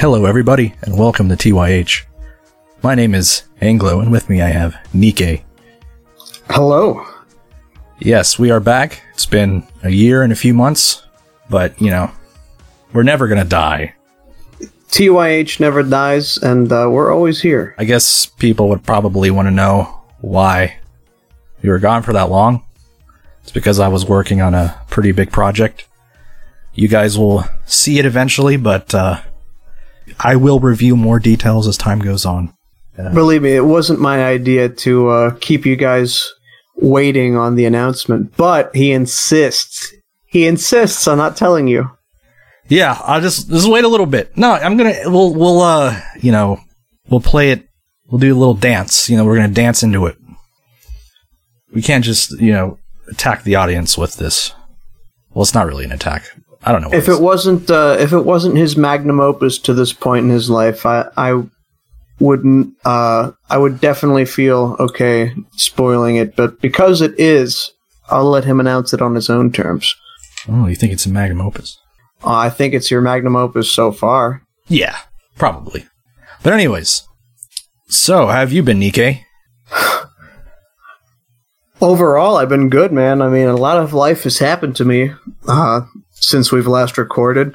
Hello everybody, and welcome to TYH. My name is Anglo, and with me I have Nikkei. Hello. Yes, we are back. It's been a year and a few months, but, we're never gonna die. TYH never dies, and we're always here. I guess people would probably want to know why we were gone for that long. It's because I was working on a pretty big project. You guys will see it eventually, but I will review more details as time goes on. Believe me, it wasn't my idea to keep you guys waiting on the announcement, but he insists. He insists on not telling you. Yeah, I'll just wait a little bit. No, we'll play it. We'll do a little dance. We're gonna dance into it. We can't just, attack the audience with this. Well, it's not really an attack. I don't know. If it wasn't his magnum opus to this point in his life, I would definitely feel okay spoiling it. But because it is, I'll let him announce it on his own terms. Oh, you think it's a magnum opus? I think it's your magnum opus so far. Yeah, probably. But anyways, so how have you been, Nikkei? Overall, I've been good, man. I mean, a lot of life has happened to me since we've last recorded.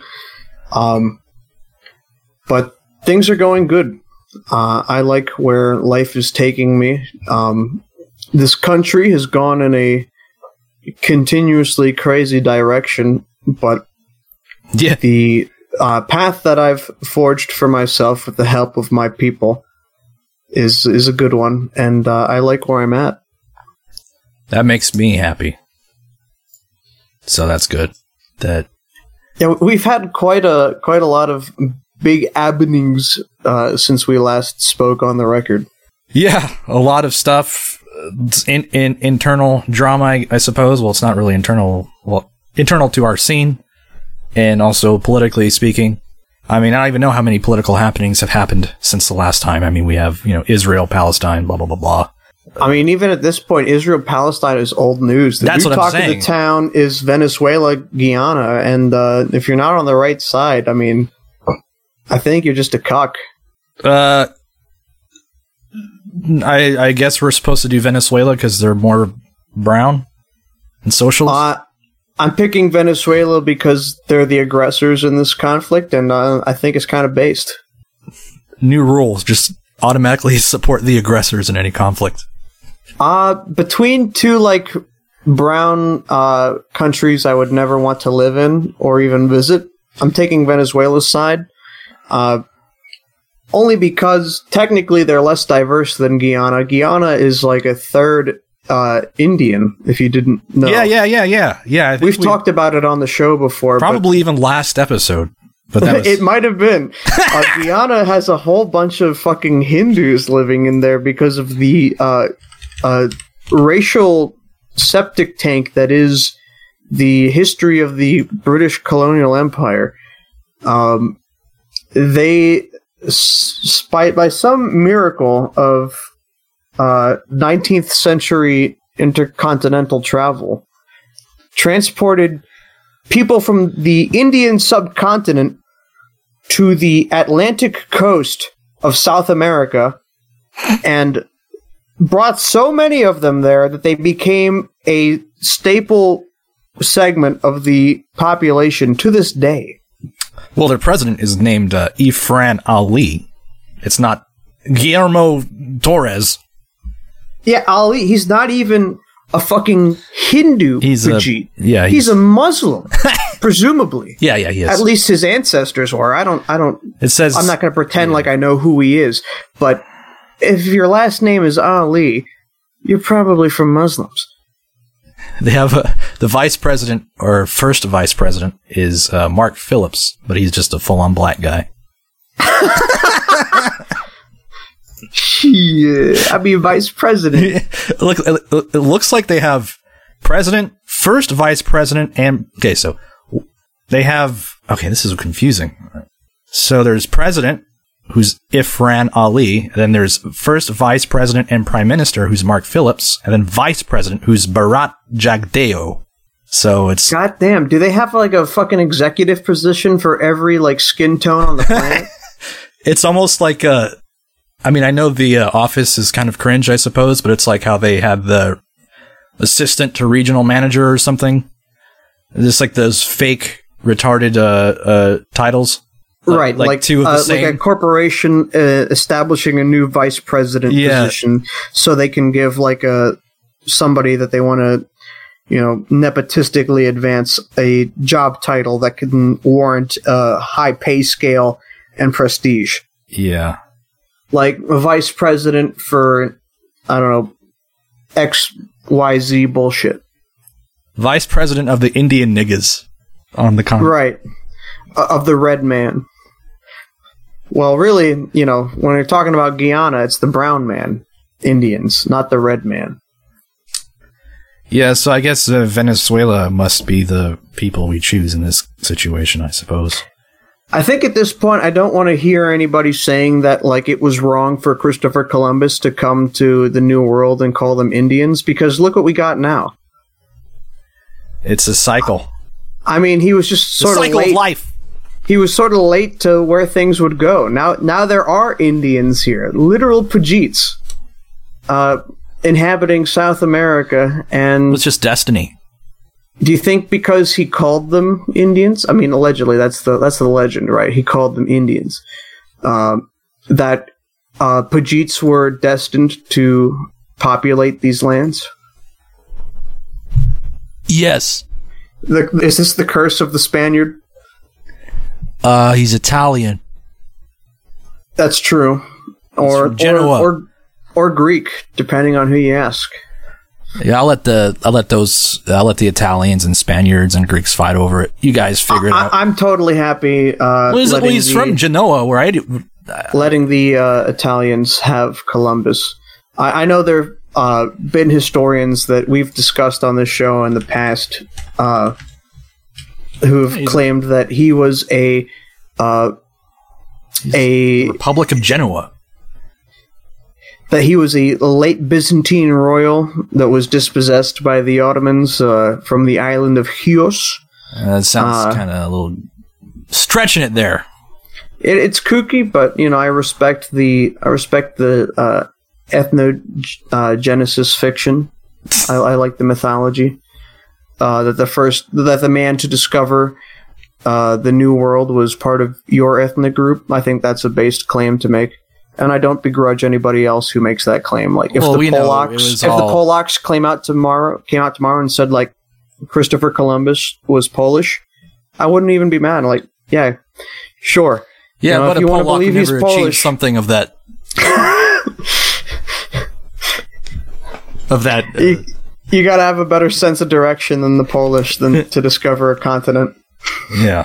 But things are going good. I like where life is taking me. This country has gone in a continuously crazy direction, but yeah, the path that I've forged for myself with the help of my people is a good one, and I like where I'm at. That makes me happy. So that's good. Yeah, we've had quite a lot of big happenings since we last spoke on the record. Yeah, a lot of stuff. In internal drama, I suppose. Well, it's not really internal. Well, internal to our scene, and also politically speaking. I mean, I don't even know how many political happenings have happened since the last time. I mean, we have Israel, Palestine, blah blah blah blah. I mean, even at this point, Israel-Palestine is old news. The That's new what I'm talk saying. of the town is Venezuela, Guyana, and if you're not on the right side, I mean, I think you're just a cuck. I guess we're supposed to do Venezuela because they're more brown and socialist. I'm picking Venezuela because they're the aggressors in this conflict, and I think it's kind of based. New rules, just automatically support the aggressors in any conflict. Between two, brown countries I would never want to live in or even visit, I'm taking Venezuela's side. Only because technically they're less diverse than Guyana. Guyana is like a third Indian, if you didn't know. Yeah. We've talked about it on the show before. Probably even last episode. But that was... It might have been. Guyana has a whole bunch of fucking Hindus living in there because of the racial septic tank that is the history of the British colonial empire. They, by some miracle of 19th century intercontinental travel, transported people from the Indian subcontinent to the Atlantic coast of South America and brought so many of them there that they became a staple segment of the population to this day. Well, their president is named Ifran Ali. It's not Guillermo Torres. Yeah, Ali, he's not even a fucking Hindu. He's a Muslim, presumably. Yeah, he is. At least his ancestors were. I don't. It says I'm not going to pretend like I know who he is, but if your last name is Ali, you're probably from Muslims. They have the vice president, or first vice president, is Mark Phillips, but he's just a full-on black guy. Yeah, I mean, vice president. It looks like they have president, first vice president, and... Okay, so they have... Okay, this is confusing. So there's president, who's Ifran Ali, and then there's first vice president and prime minister, who's Mark Phillips, and then vice president, who's Bharat Jagdeo. So it's... Goddamn, do they have like a fucking executive position for every like skin tone on the planet? It's almost like I mean, I know The Office is kind of cringe, I suppose, but it's like how they had the assistant to regional manager or something. Just like those fake retarded titles. Right, like two of the same. Like a corporation establishing a new vice president position, so they can give like somebody that they want to, nepotistically advance a job title that can warrant a high pay scale and prestige. Yeah, like a vice president for, I don't know, XYZ bullshit. Vice president of the Indian niggas on the continent. Right, of the red man. Well, really, when you're talking about Guyana, it's the brown man, Indians, not the red man. Yeah, so I guess Venezuela must be the people we choose in this situation, I suppose. I think at this point, I don't want to hear anybody saying that like it was wrong for Christopher Columbus to come to the New World and call them Indians, because look what we got now. It's a cycle. I mean, he was just sort of cycle of life. He was sort of late to where things would go. Now there are Indians here, literal Pajits, inhabiting South America, and it's just destiny. Do you think because he called them Indians? I mean, allegedly, that's the legend, right? He called them Indians. That Pajits were destined to populate these lands? Yes. Is this the curse of the Spaniard? He's Italian. That's true. Or Genoa. Or Greek, depending on who you ask. Yeah, I'll let the Italians and Spaniards and Greeks fight over it. You guys figure it out. I'm totally happy. He's from Genoa, where I do. Letting the Italians have Columbus. I know there have been historians that we've discussed on this show in the past who have claimed that he was a Republic of Genoa. That he was a late Byzantine royal that was dispossessed by the Ottomans from the island of Chios. That sounds kind of a little stretching it there. It's kooky, but I respect the ethnogenesis fiction. I like the mythology. That the man to discover the New World was part of your ethnic group. I think that's a based claim to make, and I don't begrudge anybody else who makes that claim. Like if the Polacks came out tomorrow and said like Christopher Columbus was Polish, I wouldn't even be mad. Like, yeah, sure. Yeah, but if you want to believe he's never Polish, something of that. Of that. You gotta have a better sense of direction than the Polish to discover a continent. Yeah.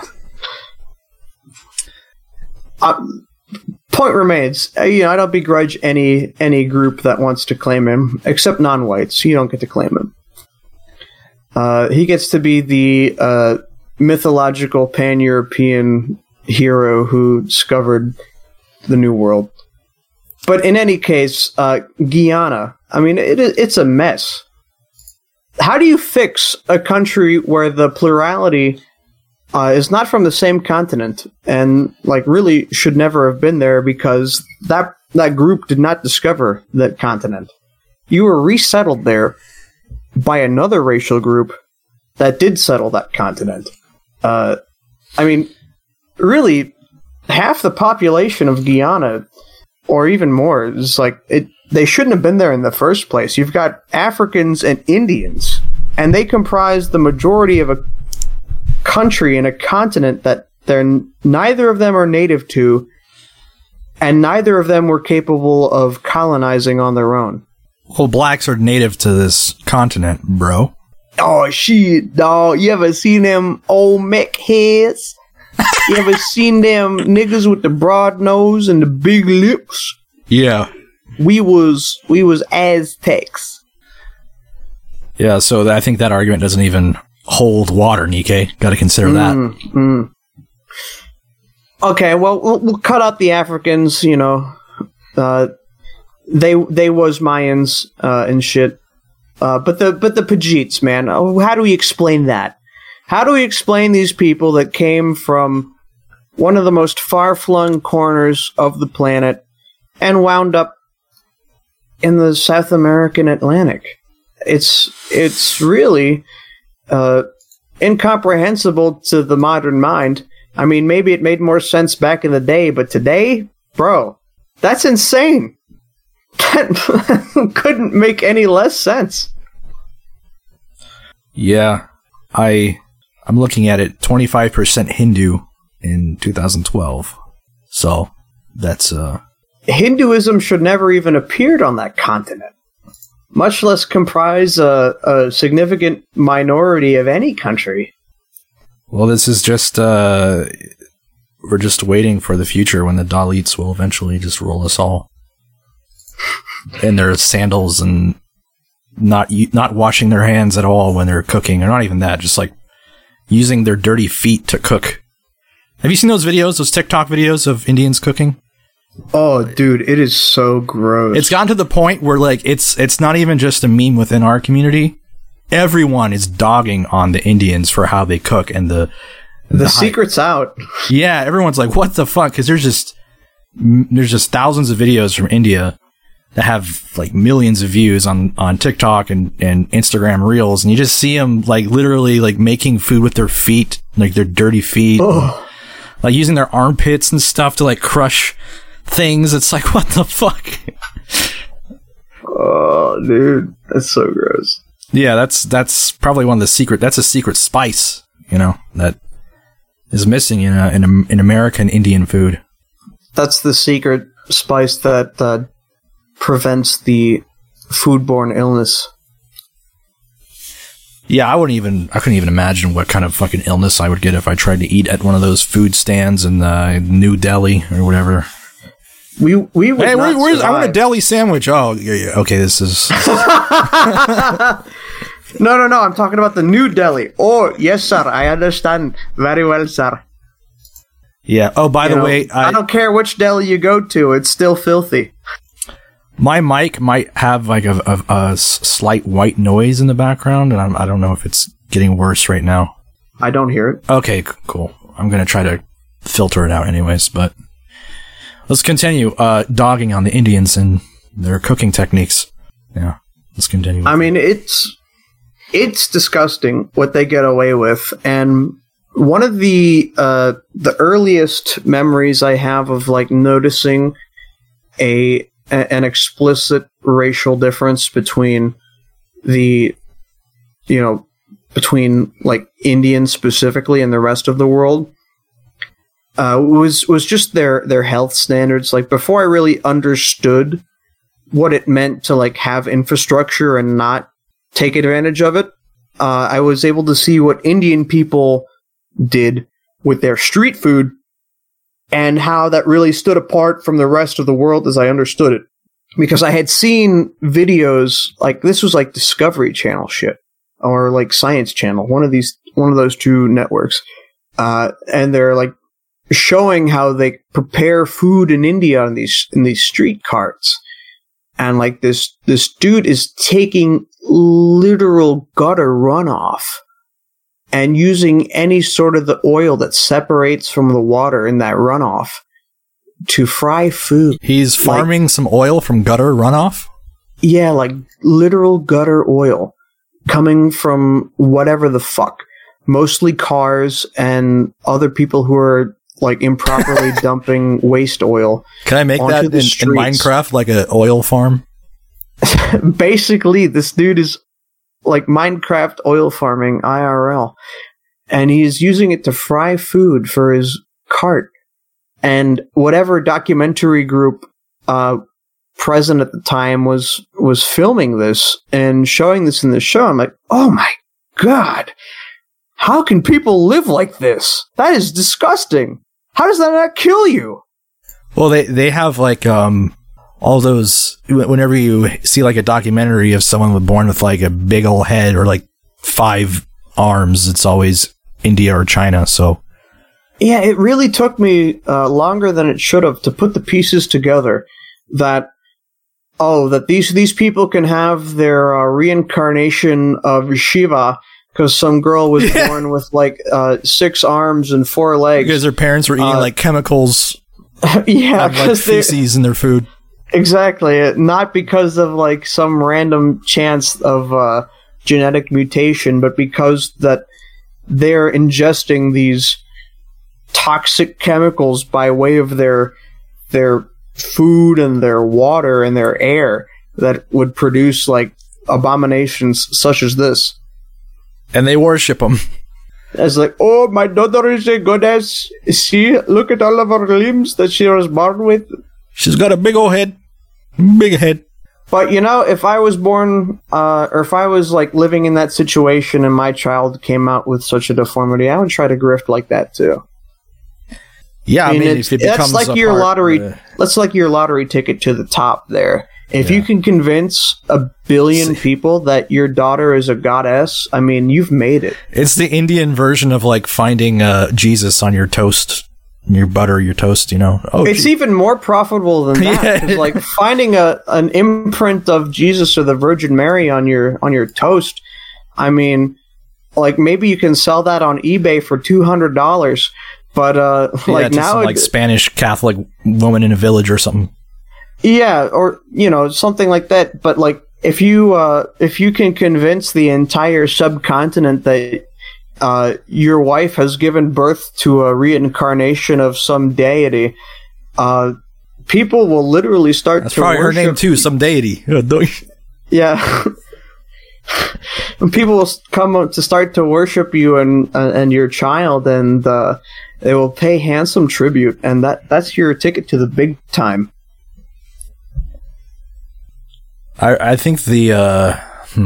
Point remains. I don't begrudge any group that wants to claim him, except non-whites. You don't get to claim him. He gets to be the mythological pan-European hero who discovered the New World. But in any case, Guyana, I mean, it's a mess. How do you fix a country where the plurality is not from the same continent and like really should never have been there because that group did not discover that continent? You were resettled there by another racial group that did settle that continent. I mean, really, half the population of Guyana, or even more, is like they shouldn't have been there in the first place. You've got Africans and Indians, and they comprise the majority of a country and a continent that neither of them are native to, and neither of them were capable of colonizing on their own. Well, blacks are native to this continent, bro. Oh, shit, dawg. You ever seen them old mech heads? You ever seen them niggas with the broad nose and the big lips? Yeah. We was Aztecs. Yeah, so I think that argument doesn't even hold water, Nikkei. Got to consider that. Okay, well, we'll cut out the Africans, They was Mayans and shit. But the Pajits, man, how do we explain that? How do we explain these people that came from one of the most far-flung corners of the planet and wound up in the South American Atlantic. It's really incomprehensible to the modern mind. I mean, maybe it made more sense back in the day, but today, bro, that's insane. That couldn't make any less sense. Yeah, I'm looking at it, 25% Hindu in 2012. So that's Hinduism should never even appeared on that continent, much less comprise a significant minority of any country. Well, this is just we're just waiting for the future when the Dalits will eventually just roll us all in their sandals and not washing their hands at all when they're cooking, or not even that, just like using their dirty feet to cook. Have you seen those videos, those TikTok videos of Indians cooking? Oh, dude, it is so gross. It's gotten to the point where like it's not even just a meme within our community. Everyone is dogging on the Indians for how they cook, and the secret's out. Yeah, everyone's like, what the fuck? Because there's just thousands of videos from India that have like millions of views on TikTok and Instagram Reels, and you just see them like literally like making food with their feet, like their dirty feet, like using their armpits and stuff to like crush things. It's like, what the fuck? Oh, dude, that's so gross. Yeah, that's probably one of the secret. That's a secret spice, that is missing in American Indian food. That's the secret spice that prevents the foodborne illness. Yeah, I couldn't even imagine what kind of fucking illness I would get if I tried to eat at one of those food stands in New Delhi or whatever. We would hey, not I survive. want a deli sandwich. Oh, yeah. Okay, this is... No, I'm talking about the New Delhi. Oh, yes, sir, I understand. Very well, sir. Yeah. Oh, by the way... I don't care which deli you go to, it's still filthy. My mic might have like a slight white noise in the background, and I don't know if it's getting worse right now. I don't hear it. Okay, cool. I'm going to try to filter it out anyways, but... Let's continue dogging on the Indians and their cooking techniques. Yeah, let's continue. I mean, it's disgusting what they get away with, and one of the earliest memories I have of like noticing an explicit racial difference between between like Indians specifically and the rest of the world. Was just their health standards. Like, before I really understood what it meant to like have infrastructure and not take advantage of it, I was able to see what Indian people did with their street food and how that really stood apart from the rest of the world as I understood it. Because I had seen videos, like this was like Discovery Channel shit or like Science Channel, one of those two networks, and they're like showing how they prepare food in India in these street carts, and like this dude is taking literal gutter runoff and using any sort of the oil that separates from the water in that runoff to fry food. He's farming some oil from gutter runoff? Yeah, like literal gutter oil coming from whatever the fuck. Mostly cars and other people who are like improperly dumping waste oil. Can I make that in Minecraft, like an oil farm? Basically, this dude is like Minecraft oil farming IRL, and he's using it to fry food for his cart. And whatever documentary group present at the time was filming this and showing this in the show, I'm like, oh my god, how can people live like this? That is disgusting. How does that not kill you? Well, they have like all those, whenever you see like a documentary of someone born with like a big old head or like 5 arms, it's always India or China. So yeah, it really took me longer than it should have to put the pieces together that these people can have their reincarnation of Shiva because some girl was born with like 6 arms and 4 legs. Because their parents were eating like chemicals. Yeah, like feces in their food. Exactly. Not because of like some random chance of genetic mutation, but because that they're ingesting these toxic chemicals by way of their food and their water and their air that would produce like abominations such as this. And they worship them. It's like, oh, my daughter is a goddess. See, look at all of her limbs that she was born with. She's got a big old head. Big head. But, you know, if I was born, or if I was, like, living in that situation and my child came out with such a deformity, I would try to grift like that, too. Yeah, I mean if it becomes that's like your lottery. That's like your lottery ticket to the top there. If you can convince 1 billion people that your daughter is a goddess, I mean, you've made it. It's the Indian version of like finding Jesus on your toast, your butter, your toast. You know, it's even more profitable than that. Yeah. Like finding an imprint of Jesus or the Virgin Mary on your toast. I mean, like maybe you can sell that on eBay for $200. But like now, some, like Spanish Catholic woman in a village or something. Yeah, or you know something like that. But like if you can convince the entire subcontinent that your wife has given birth to a reincarnation of some deity, people will literally start That's to probably worship. Her name too, some deity. Yeah. People will come to start to worship you and your child, and they will pay handsome tribute, and that's your ticket to the big time. I think the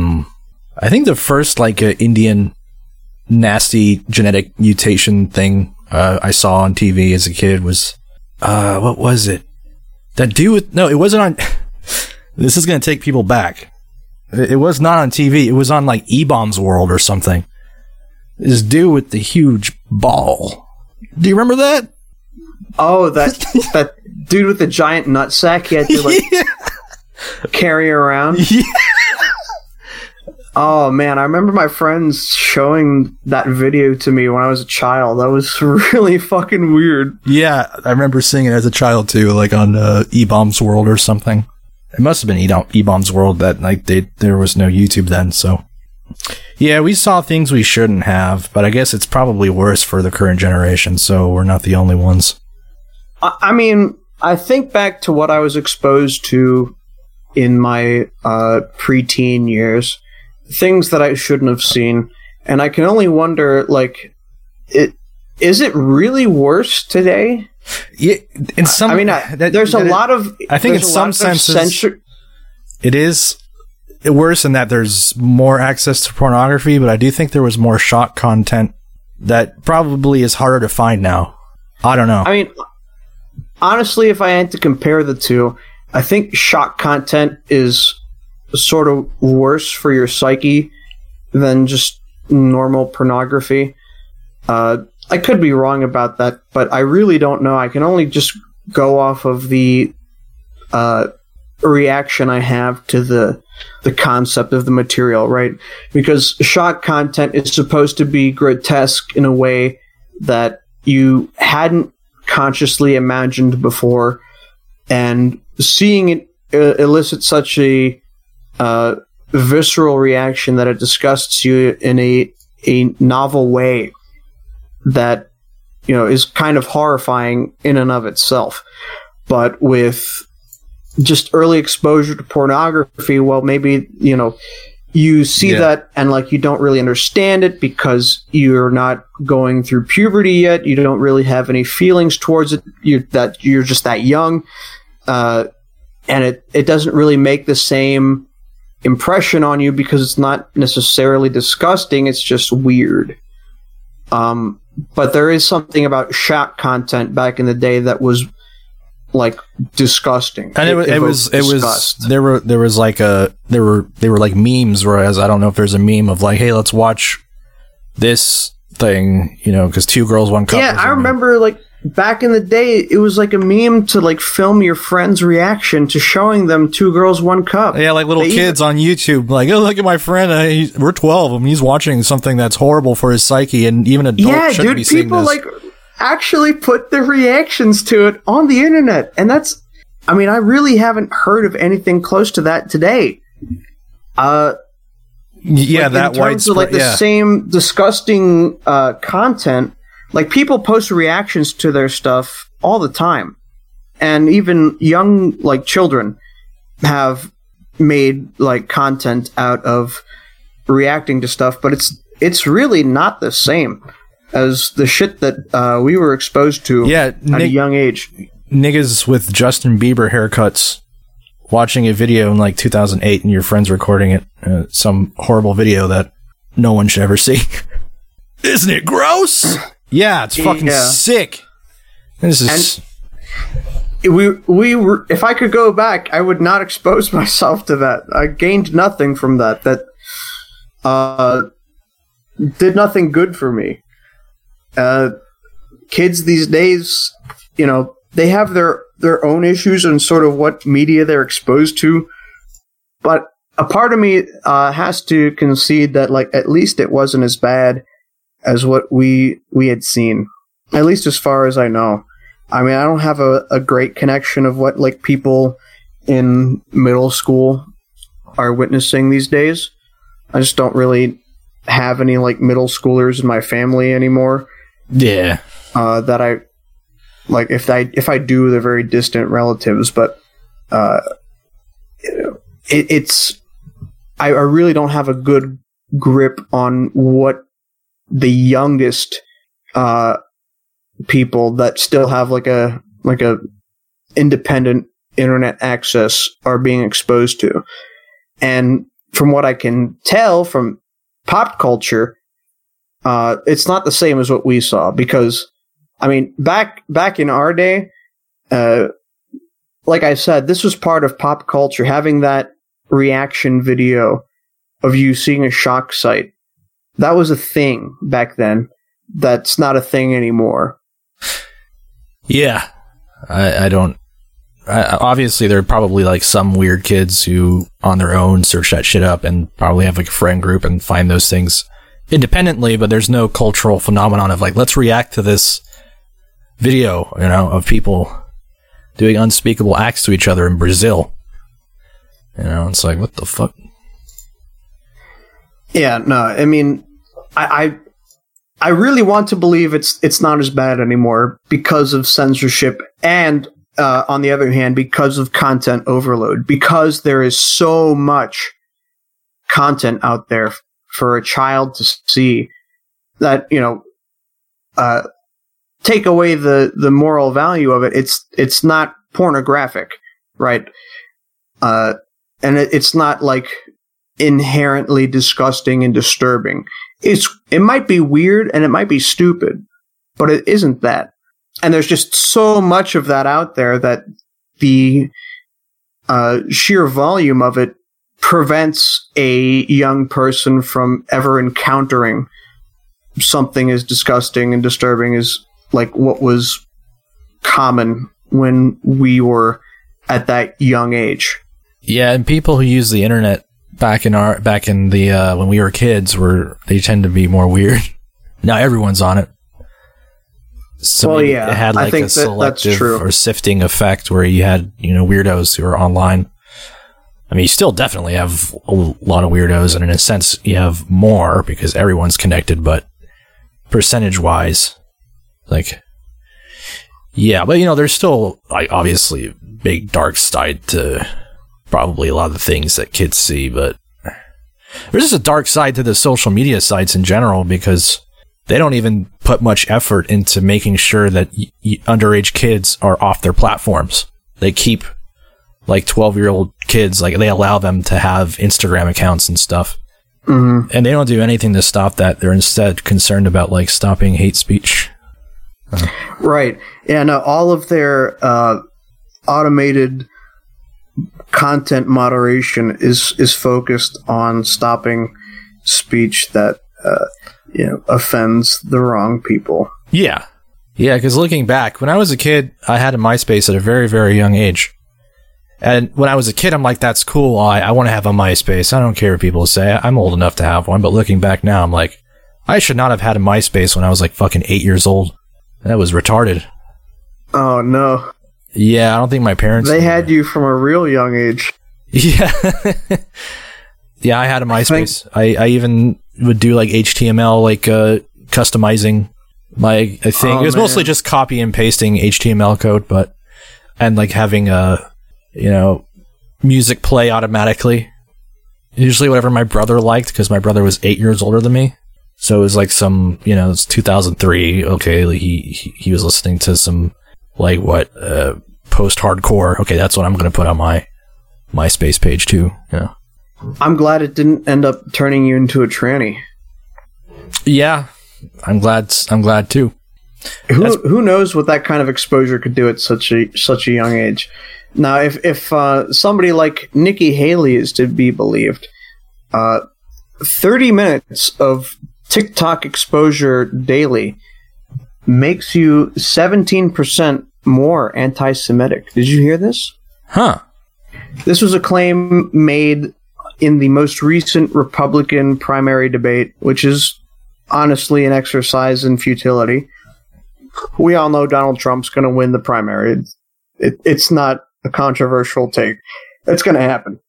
first like Indian nasty genetic mutation thing I saw on TV as a kid was what was it? That dude with it wasn't on. This is gonna take people back. It was not on TV. It was on like E-Bombs World or something. This dude with the huge ball. Do you remember that? Oh, that dude with the giant nutsack he had to like carry around. Yeah. Oh man, I remember my friends showing that video to me when I was a child. That was really fucking weird. Yeah, I remember seeing it as a child too, like on E-Bombs World or something. It must have been E-Bombs World that night. There was no YouTube then, so yeah, we saw things we shouldn't have, but I guess it's probably worse for the current generation, so we're not the only ones. I mean, I think back to what I was exposed to in my preteen years, things that I shouldn't have seen, and I can only wonder, like, is it really worse today? Yeah, in some. I mean, there's a lot of. I think in some senses, it is worse in that there's more access to pornography, but I do think there was more shock content that probably is harder to find now. I don't know. I mean, honestly, if I had to compare the two, I think shock content is sort of worse for your psyche than just normal pornography. I could be wrong about that, but I really don't know. I can only just go off of the reaction I have to the concept of the material, right? Because shock content is supposed to be grotesque in a way that you hadn't consciously imagined before, and seeing it elicit such a visceral reaction that it disgusts you in a novel way that, you know, is kind of horrifying in and of itself. But with just early exposure to pornography, well, maybe, you know, you see that and like you don't really understand it because you're not going through puberty yet. You don't really have any feelings towards it. You're just that young, and it doesn't really make the same impression on you because it's not necessarily disgusting. It's just weird. But there is something about shock content back in the day that was like disgusting. And it was there were like memes, whereas I don't know if there's a meme of like, hey, let's watch this thing, you know, because Two Girls, One Cup. Yeah, I remember like back in the day, it was like a meme to like film your friend's reaction to showing them Two Girls, One Cup. Yeah, like little kids on YouTube, like, oh, look at my friend. We're 12 and he's watching something that's horrible for his psyche, and even adults shouldn't be seeing people this. like actually put their reactions to it on the internet, and that's. I mean, I really haven't heard of anything close to that today. Yeah, like that in terms of like the same disgusting content. Like, people post reactions to their stuff all the time, and even young like children have made like content out of reacting to stuff. But it's really not the same as the shit that we were exposed to at a young age. Niggas with Justin Bieber haircuts watching a video in like 2008 and your friends recording it, some horrible video that no one should ever see. Isn't it gross? Yeah, it's fucking sick. This is. And we were. If I could go back, I would not expose myself to that. I gained nothing from that. That did nothing good for me. Kids these days, you know, they have their own issues and sort of what media they're exposed to. But a part of me has to concede that, like, at least it wasn't as bad as what we had seen, at least as far as I know. I mean, I don't have a great connection of what like people in middle school are witnessing these days. I just don't really have any like middle schoolers in my family anymore. Yeah. That I like. If I do, they're very distant relatives. But it's I really don't have a good grip on what the youngest people that still have like a independent internet access are being exposed to. And from what I can tell from pop culture, it's not the same as what we saw, because I mean, back in our day, like I said, this was part of pop culture, having that reaction video of you seeing a shock site. That was a thing back then. That's not a thing anymore. Yeah. I don't... obviously, there are probably like some weird kids who on their own search that shit up and probably have like a friend group and find those things independently, but there's no cultural phenomenon of like, let's react to this video, you know, of people doing unspeakable acts to each other in Brazil. You know, it's like, what the fuck? Yeah, no, I mean, I really want to believe it's not as bad anymore because of censorship, and on the other hand, because of content overload, because there is so much content out there for a child to see that, you know, take away the moral value of it. It's not pornographic, right? And it's not like inherently disgusting and disturbing. It might be weird and it might be stupid, but it isn't that. And there's just so much of that out there that the sheer volume of it prevents a young person from ever encountering something as disgusting and disturbing as like what was common when we were at that young age. Yeah, and people who use the internet back in the when we were kids, they tend to be more weird. Now everyone's on it. So well, yeah, it had like a selective or sifting effect where you had, you know, weirdos who are online. I mean, you still definitely have a lot of weirdos, and in a sense, you have more because everyone's connected, but percentage-wise, like, yeah, but, you know, there's still, like, obviously a big dark side to probably a lot of the things that kids see, but there's just a dark side to the social media sites in general because they don't even put much effort into making sure that underage kids are off their platforms. They keep like 12-year-old kids, like they allow them to have Instagram accounts and stuff. Mm-hmm. And they don't do anything to stop that. They're instead concerned about like stopping hate speech. Right. Yeah, no, all of their automated content moderation is focused on stopping speech that you know, offends the wrong people. Yeah. Yeah, because looking back, when I was a kid, I had a MySpace at a very, very young age. And when I was a kid, I'm like, that's cool. I want to have a MySpace. I don't care what people say. I'm old enough to have one. But looking back now, I'm like, I should not have had a MySpace when I was like fucking 8 years old. That was retarded. Oh, no. Yeah, I don't think my parents... They had you from a real young age. Yeah. Yeah, I had a MySpace. I even would do like HTML, like customizing my thing. It was mostly just copy and pasting HTML code, and like having music play automatically. Usually whatever my brother liked, because my brother was 8 years older than me. So it was like some, it's 2003. Okay, like he was listening to some like post-hardcore. Okay, that's what I'm going to put on my MySpace page too. Yeah. I'm glad it didn't end up turning you into a tranny. Yeah, I'm glad too. Who knows what that kind of exposure could do at such a young age? Now, if somebody like Nikki Haley is to be believed, 30 minutes of TikTok exposure daily makes you 17% more anti-Semitic. Did you hear this? Huh. This was a claim made in the most recent Republican primary debate, which is honestly an exercise in futility. We all know Donald Trump's going to win the primary. It's not a controversial take. It's going to happen.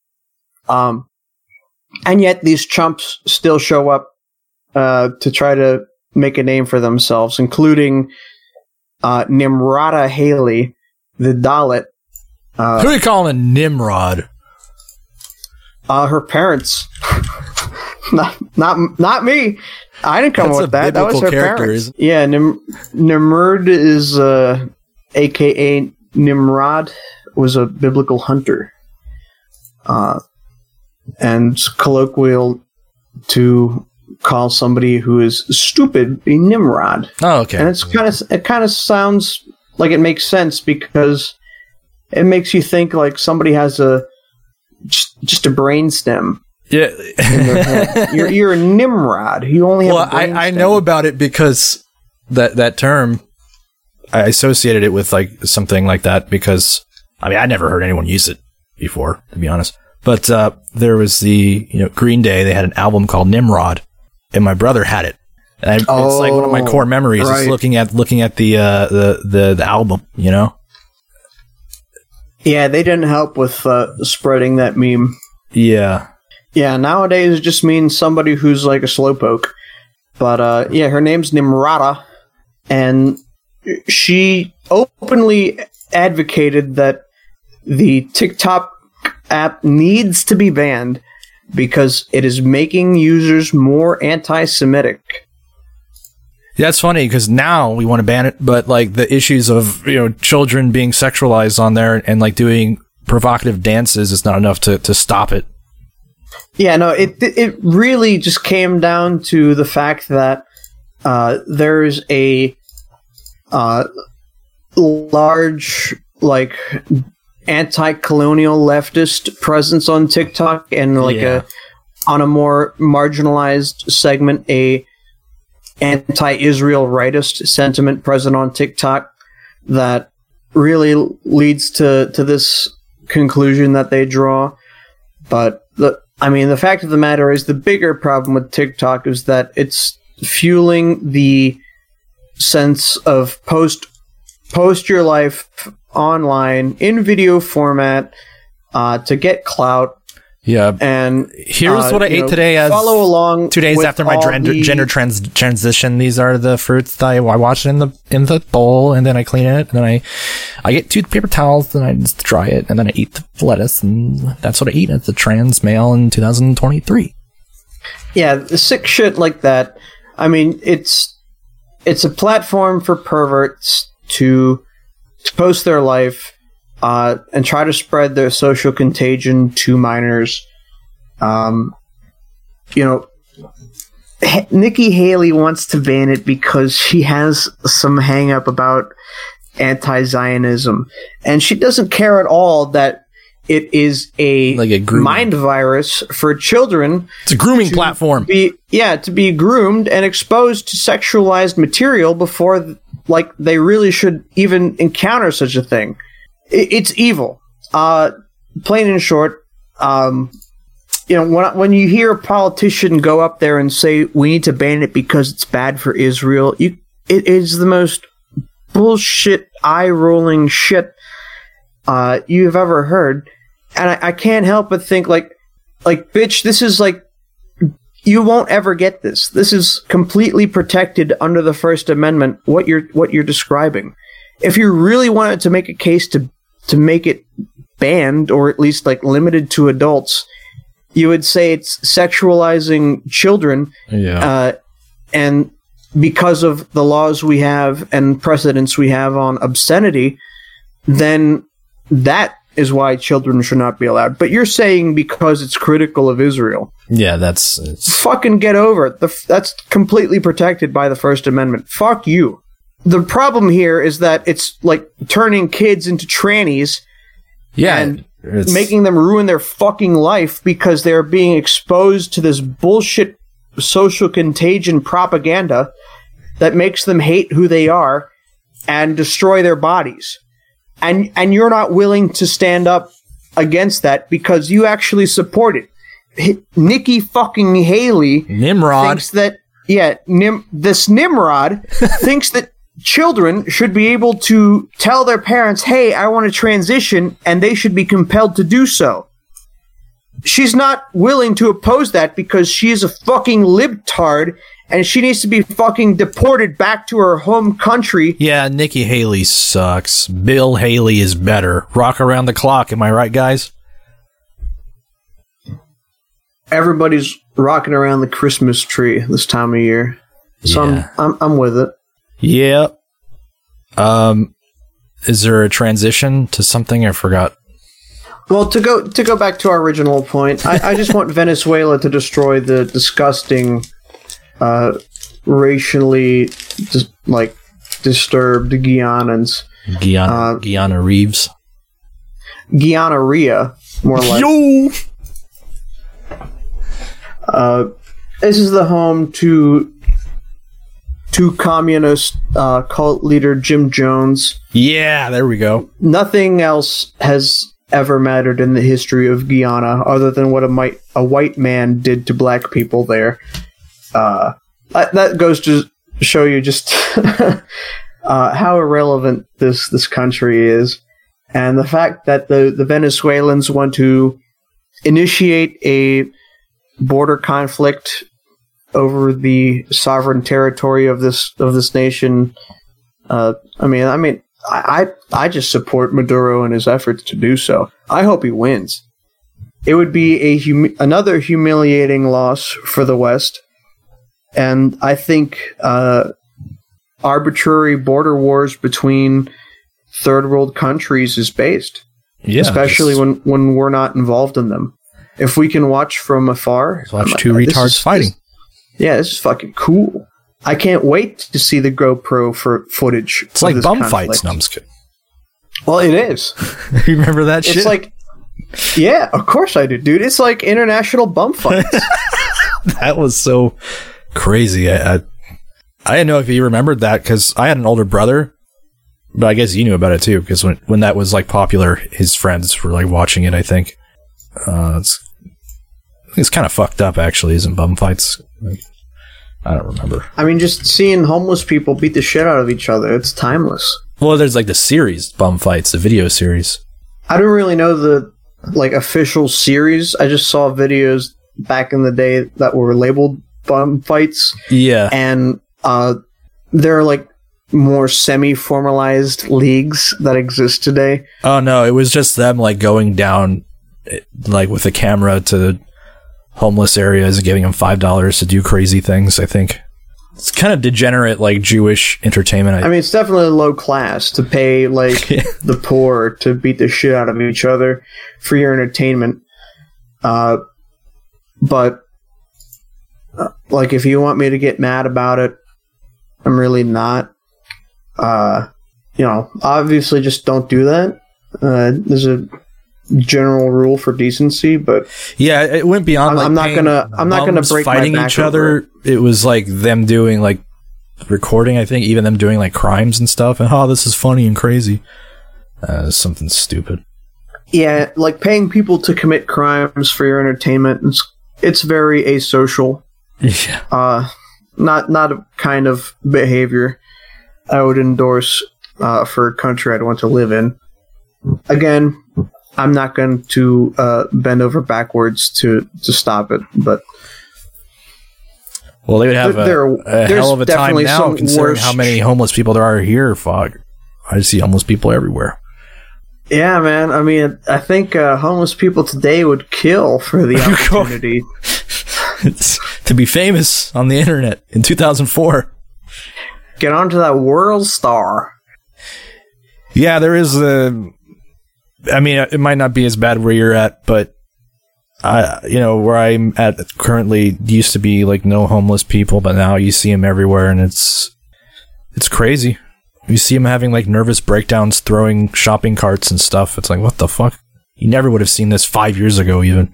And yet these chumps still show up to try to make a name for themselves, including Nimrata Haley, the Dalit. Who are you calling a Nimrod? Her parents. not me. I didn't come up with that. That was her parents. Yeah, Nimrod is aka Nimrod, was a biblical hunter. And colloquial to call somebody who is stupid a Nimrod. Oh, okay. And it kind of sounds like it makes sense, because it makes you think like somebody has just a brainstem. Yeah. In their head. You're a Nimrod. You only have a brainstem. I know about it because that term, I associated it with like something like that, because I never heard anyone use it before, to be honest. But there was the Green Day. They had an album called Nimrod, and my brother had it. And it's like one of my core memories, right. Is looking at the album. Yeah, they didn't help with spreading that meme. Yeah. Yeah, nowadays it just means somebody who's like a slowpoke. But yeah, her name's Nimrata, and she openly advocated that the TikTok app needs to be banned because it is making users more anti-Semitic. Yeah, that's funny, because now we want to ban it, but like the issues of children being sexualized on there and like doing provocative dances is not enough to stop it. Yeah, no, it really just came down to the fact that there's a large like anti-colonial leftist presence on TikTok, and like on a more marginalized segment, a anti-Israel rightist sentiment present on TikTok that really leads to this conclusion that they draw. But the fact of the matter is, the bigger problem with TikTok is that it's fueling the sense of post your life online in video format to get clout. Yeah. And here's what I ate today. As follow along 2 days after my gender transition. These are the fruits that I wash in the bowl, and then I clean it, and then I get 2 paper towels, and I just dry it, and then I eat the lettuce, and that's what I eat as a trans male in 2023. Yeah, sick shit like that. It's a platform for perverts to post their life and try to spread their social contagion to minors. Nikki Haley wants to ban it because she has some hang up about anti-Zionism, and she doesn't care at all that it is a mind virus for children. It's a grooming platform. To be groomed and exposed to sexualized material before like they really should even encounter such a thing. It's evil. Plain and short. When you hear a politician go up there and say we need to ban it because it's bad for Israel, it is the most bullshit, eye-rolling shit you've ever heard. And I can't help but think like, bitch, this is like, you won't ever get this. This is completely protected under the First Amendment, what you're describing. If you really wanted to make a case to make it banned, or at least like limited to adults, you would say it's sexualizing children. Yeah. And because of the laws we have and precedents we have on obscenity, then that is why children should not be allowed. But you're saying because it's critical of Israel. Yeah, fucking get over it. That's completely protected by the First Amendment. Fuck you. The problem here is that it's like turning kids into trannies. Yeah. And making them ruin their fucking life because they're being exposed to this bullshit social contagion propaganda that makes them hate who they are and destroy their bodies. And you're not willing to stand up against that because you actually support it. Nikki fucking Haley Nimrod thinks that this Nimrod thinks that children should be able to tell their parents, hey, I want to transition, and they should be compelled to do so. She's not willing to oppose that because she is a fucking libtard and she needs to be fucking deported back to her home country. Yeah, Nikki Haley sucks. Bill Haley is better. Rock around the clock, am I right, guys? Everybody's rocking around the Christmas tree this time of year. So yeah. I'm with it. Yeah. Is there a transition to something I forgot? Well, to go back to our original point, I just want Venezuela to destroy the disgusting, racially disturbed Guianans. Guyana Reeves. Guyana-ria, more like. Yo! This is the home to communist cult leader Jim Jones. Yeah, there we go. Nothing else has ever mattered in the history of Guyana other than what a white man did to black people there. That goes to show you just how irrelevant this country is, and the fact that the Venezuelans want to initiate a border conflict over the sovereign territory of this nation. I just support Maduro in his efforts to do so. I hope he wins. It would be another humiliating loss for the West, and I think arbitrary border wars between third world countries is based, especially when we're not involved in them. If we can watch from afar, watch two retards fighting. This is fucking cool. I can't wait to see the GoPro footage. It's like bum fights. No, I'm just kidding. Well, it is. You remember that shit? It's like, yeah, of course I do, dude. It's like international bum fights. That was so crazy. I didn't know if you remembered that because I had an older brother, but I guess you knew about it too because when that was like popular, his friends were like watching it. I think it's kind of fucked up actually, isn't bum fights? I don't remember. I mean, just seeing homeless people beat the shit out of each other, it's timeless. Well, there's like the series, Bum Fights, the video series. I don't really know the official series. I just saw videos back in the day that were labeled Bum Fights. Yeah. And they're like more semi-formalized leagues that exist today. Oh, no, it was just them like going down like with a camera to homeless areas and giving them $5 to do crazy things. I think it's kind of degenerate, like Jewish entertainment. I mean, it's definitely low class to pay like the poor to beat the shit out of each other for your entertainment. But like, if you want me to get mad about it, I'm really not. Obviously, just don't do that. There's a general rule for decency, but yeah, it went beyond. I'm not gonna break fighting my back each other. It was like them doing like recording, I think, even them doing like crimes and stuff, and this is funny and crazy. Something stupid. Yeah, like paying people to commit crimes for your entertainment, it's very asocial. Yeah. Not a kind of behavior I would endorse for a country I'd want to live in. Again, I'm not going to bend over backwards to stop it, but well, they would have a hell of a time now, considering how many homeless people there are here. Fuck, I see homeless people everywhere. Yeah, man. I mean, I think homeless people today would kill for the opportunity to be famous on the internet in 2004. Get onto that world star. Yeah, there is I mean, it might not be as bad where you're at, but where I'm at currently used to be like no homeless people, but now you see them everywhere, and it's crazy. You see them having like nervous breakdowns, throwing shopping carts and stuff. It's like, what the fuck? You never would have seen this 5 years ago, even.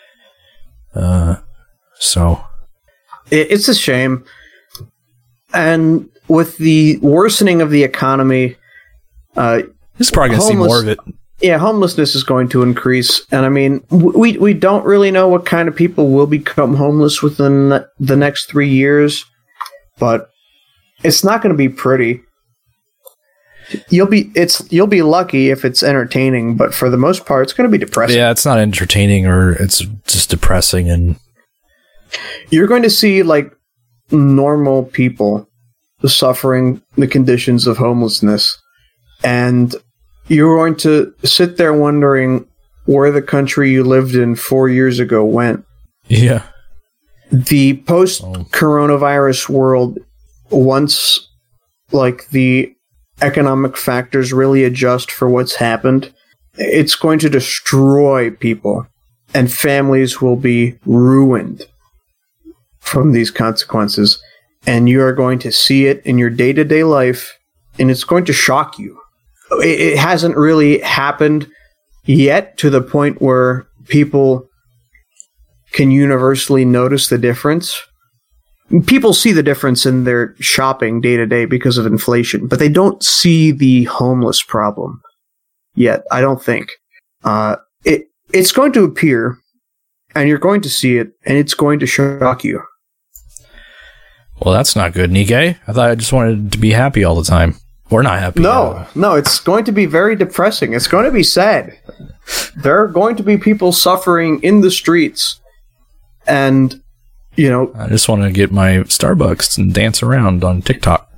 So it's a shame, and with the worsening of the economy, this is probably going to see more of it. Yeah, homelessness is going to increase, and I mean, we don't really know what kind of people will become homeless within the next 3 years, but it's not going to be pretty. You'll be lucky if it's entertaining, but for the most part, it's going to be depressing. Yeah, it's not entertaining, or it's just depressing, and you're going to see like normal people suffering the conditions of homelessness, and you're going to sit there wondering where the country you lived in 4 years ago went. Yeah. The post-coronavirus world, once like the economic factors really adjust for what's happened, it's going to destroy people, and families will be ruined from these consequences, and you are going to see it in your day-to-day life, and it's going to shock you. It hasn't really happened yet to the point where people can universally notice the difference. People see the difference in their shopping day to day because of inflation, but they don't see the homeless problem yet, I don't think. It's going to appear, and you're going to see it, and it's going to shock you. Well, that's not good, Nikkei. I thought I just wanted to be happy all the time. We're not happy. No, it's going to be very depressing. It's going to be sad. There are going to be people suffering in the streets, and I just want to get my Starbucks and dance around on TikTok.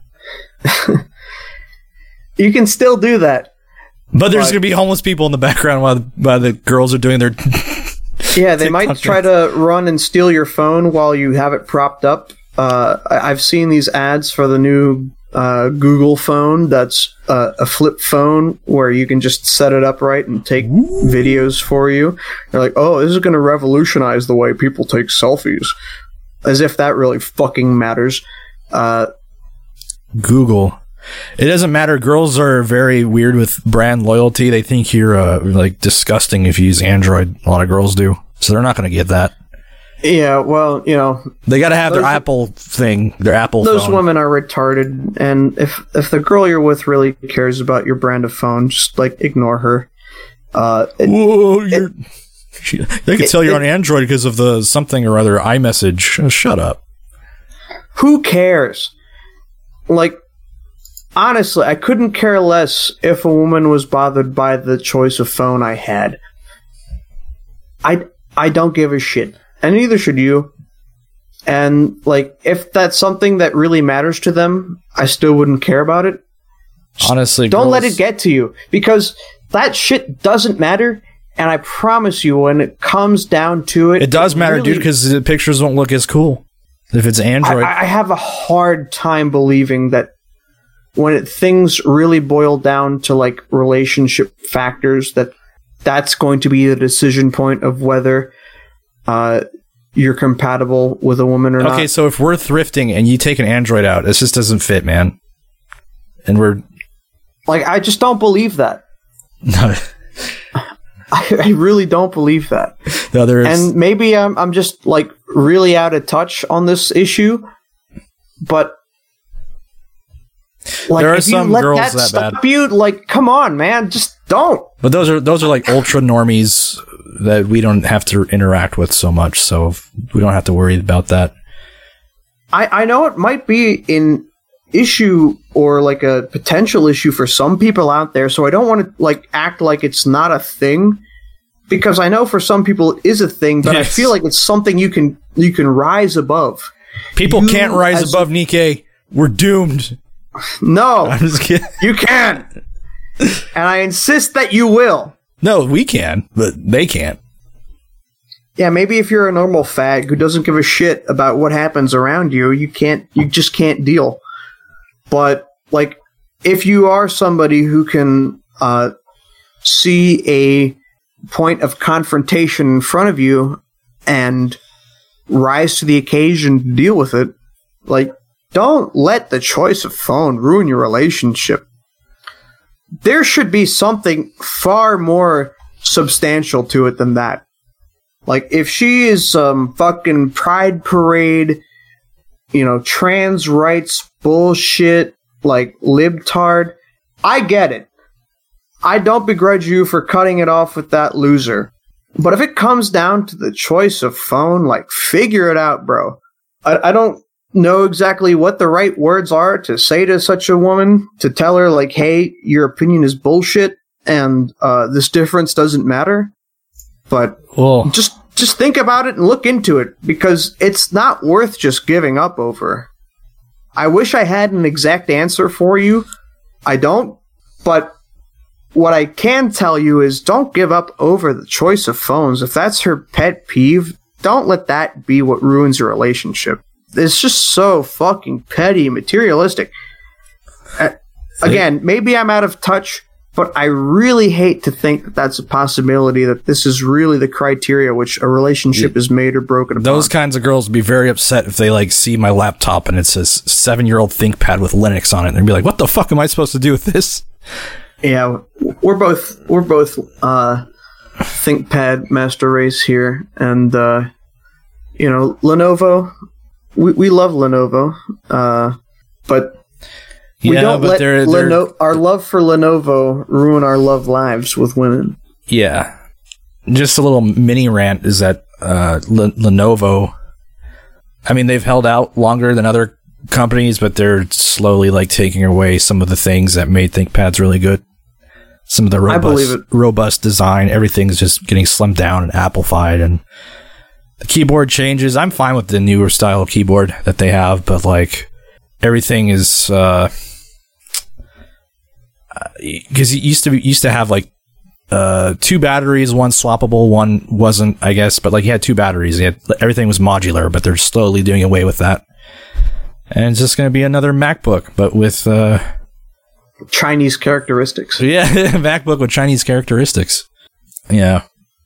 You can still do that. But there's going to be homeless people in the background while the girls are doing their Yeah, they might try to run and steal your phone while you have it propped up. I've seen these ads for the new Google phone that's a flip phone where you can just set it up right and take videos for you. They're like, oh, this is going to revolutionize the way people take selfies. As if that really fucking matters. Google. It doesn't matter. Girls are very weird with brand loyalty. They think you're like disgusting if you use Android. A lot of girls do. So they're not going to get that. Yeah, well, they got to have their Apple thing, their Apple phone. Those women are retarded, and if the girl you're with really cares about your brand of phone, just like ignore her. They can tell you're on Android because of the something or other iMessage. Shut up. Who cares? Like, honestly, I couldn't care less if a woman was bothered by the choice of phone I had. I don't give a shit. And neither should you. And, like, if that's something that really matters to them, I still wouldn't care about it. Honestly, don't let it get to you. Because that shit doesn't matter. And I promise you, when it comes down to it... It does matter, really, dude, because the pictures won't look as cool if it's Android. I have a hard time believing that when things really boil down to, like, relationship factors, that's going to be the decision point of whether... you're compatible with a woman or not. Okay, so if we're thrifting and you take an Android out, this just doesn't fit, man. And we're... Like, I just don't believe that. No. I really don't believe that. No, there is... And maybe I'm just, like, really out of touch on this issue, but Like, There are if you some let girls that that stop bad. you, like, come on, man, just don't. But those are like ultra normies that we don't have to interact with so much, so we don't have to worry about that. I know it might be an issue or like a potential issue for some people out there, so I don't want to like act like it's not a thing, because I know for some people it is a thing, but I feel like it's something you can rise above. People can't rise above Nikkei. We're doomed. No, I'm just kidding. you can't, and I insist that you will. No, we can, but they can't. Yeah, maybe if you're a normal fag who doesn't give a shit about what happens around you, you just can't deal. But, like, if you are somebody who can see a point of confrontation in front of you and rise to the occasion to deal with it, like, don't let the choice of phone ruin your relationship. There should be something far more substantial to it than that. Like, if she is some fucking pride parade, trans rights bullshit, like, libtard, I get it. I don't begrudge you for cutting it off with that loser. But if it comes down to the choice of phone, like, figure it out, bro. I don't know exactly what the right words are to say to such a woman, to tell her, like, hey, your opinion is bullshit, and this difference doesn't matter. But just think about it and look into it, because it's not worth just giving up over. I wish I had an exact answer for you. I don't. But what I can tell you is don't give up over the choice of phones. If that's her pet peeve, don't let that be what ruins your relationship. It's just so fucking petty and materialistic. Again, maybe I'm out of touch, but I really hate to think that that's a possibility, that this is really the criteria which a relationship is made or broken upon. Those kinds of girls would be very upset if they like see my laptop and it says 7-year-old ThinkPad with Linux on it. They'd be like, what the fuck am I supposed to do with this? Yeah, we're both ThinkPad master race here, and Lenovo, we love Lenovo, but we don't let our love for Lenovo ruin our love lives with women. Yeah. Just a little mini rant is that Lenovo, I mean, they've held out longer than other companies, but they're slowly like taking away some of the things that made ThinkPads really good. Some of the robust design, everything's just getting slimmed down and amplified, and the keyboard changes. I'm fine with the newer style keyboard that they have, but like everything is because it used to have like 2 batteries, one swappable, one wasn't, I guess, but like you had 2 batteries. Everything was modular, but they're slowly doing away with that. And it's just going to be another MacBook, but with Chinese characteristics. Yeah, MacBook with Chinese characteristics. Yeah.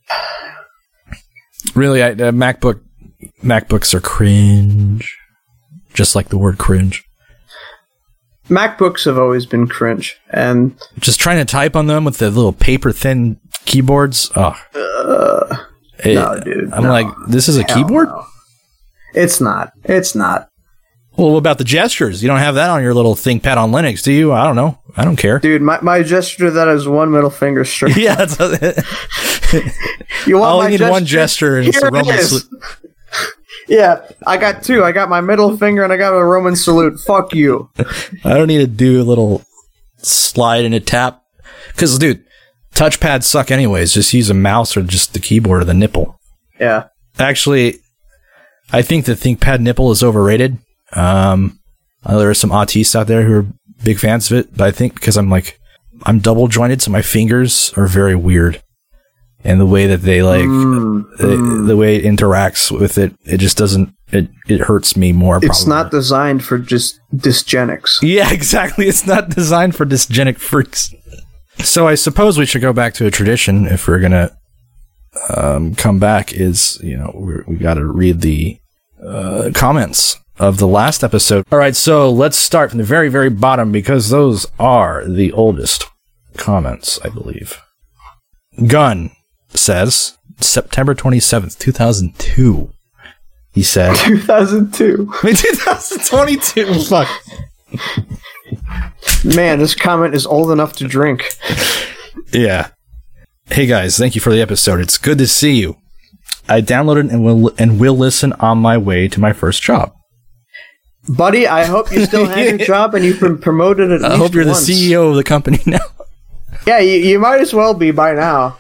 Really, MacBooks are cringe. Just like the word cringe. MacBooks have always been cringe, and just trying to type on them with the little paper-thin keyboards. Oh, no, dude. I'm like, this is a keyboard? No. It's not. Well, what about the gestures? You don't have that on your little ThinkPad on Linux, do you? I don't know. I don't care. Dude, my gesture to that is one middle finger straight. Yeah, that's you want I need one gesture and it's a Roman salute. Yeah, I got 2. I got my middle finger and I got a Roman salute. Fuck you. I don't need to do a little slide and a tap. Because, dude, touchpads suck anyways. Just use a mouse or just the keyboard or the nipple. Yeah. Actually, I think the ThinkPad nipple is overrated. There are some autistes out there who are big fans of it, but I think because I'm double jointed, so my fingers are very weird. And the way that they the way it interacts with it, it just doesn't, it hurts me more. It's not designed for just dysgenics. Yeah, exactly. It's not designed for dysgenic freaks. So I suppose we should go back to a tradition if we're going to come back is, we got to read the comments of the last episode. All right, so let's start from the very, very bottom because those are the oldest comments, I believe. Gun says September 27th, 2002. He said 2002. I mean 2022. Fuck. Man, this comment is old enough to drink. Yeah. Hey guys, thank you for the episode. It's good to see you. I downloaded and will listen on my way to my first job. Buddy, I hope you still have your job and you've been promoted at least once. I hope you're the CEO of the company now. Yeah, you might as well be by now.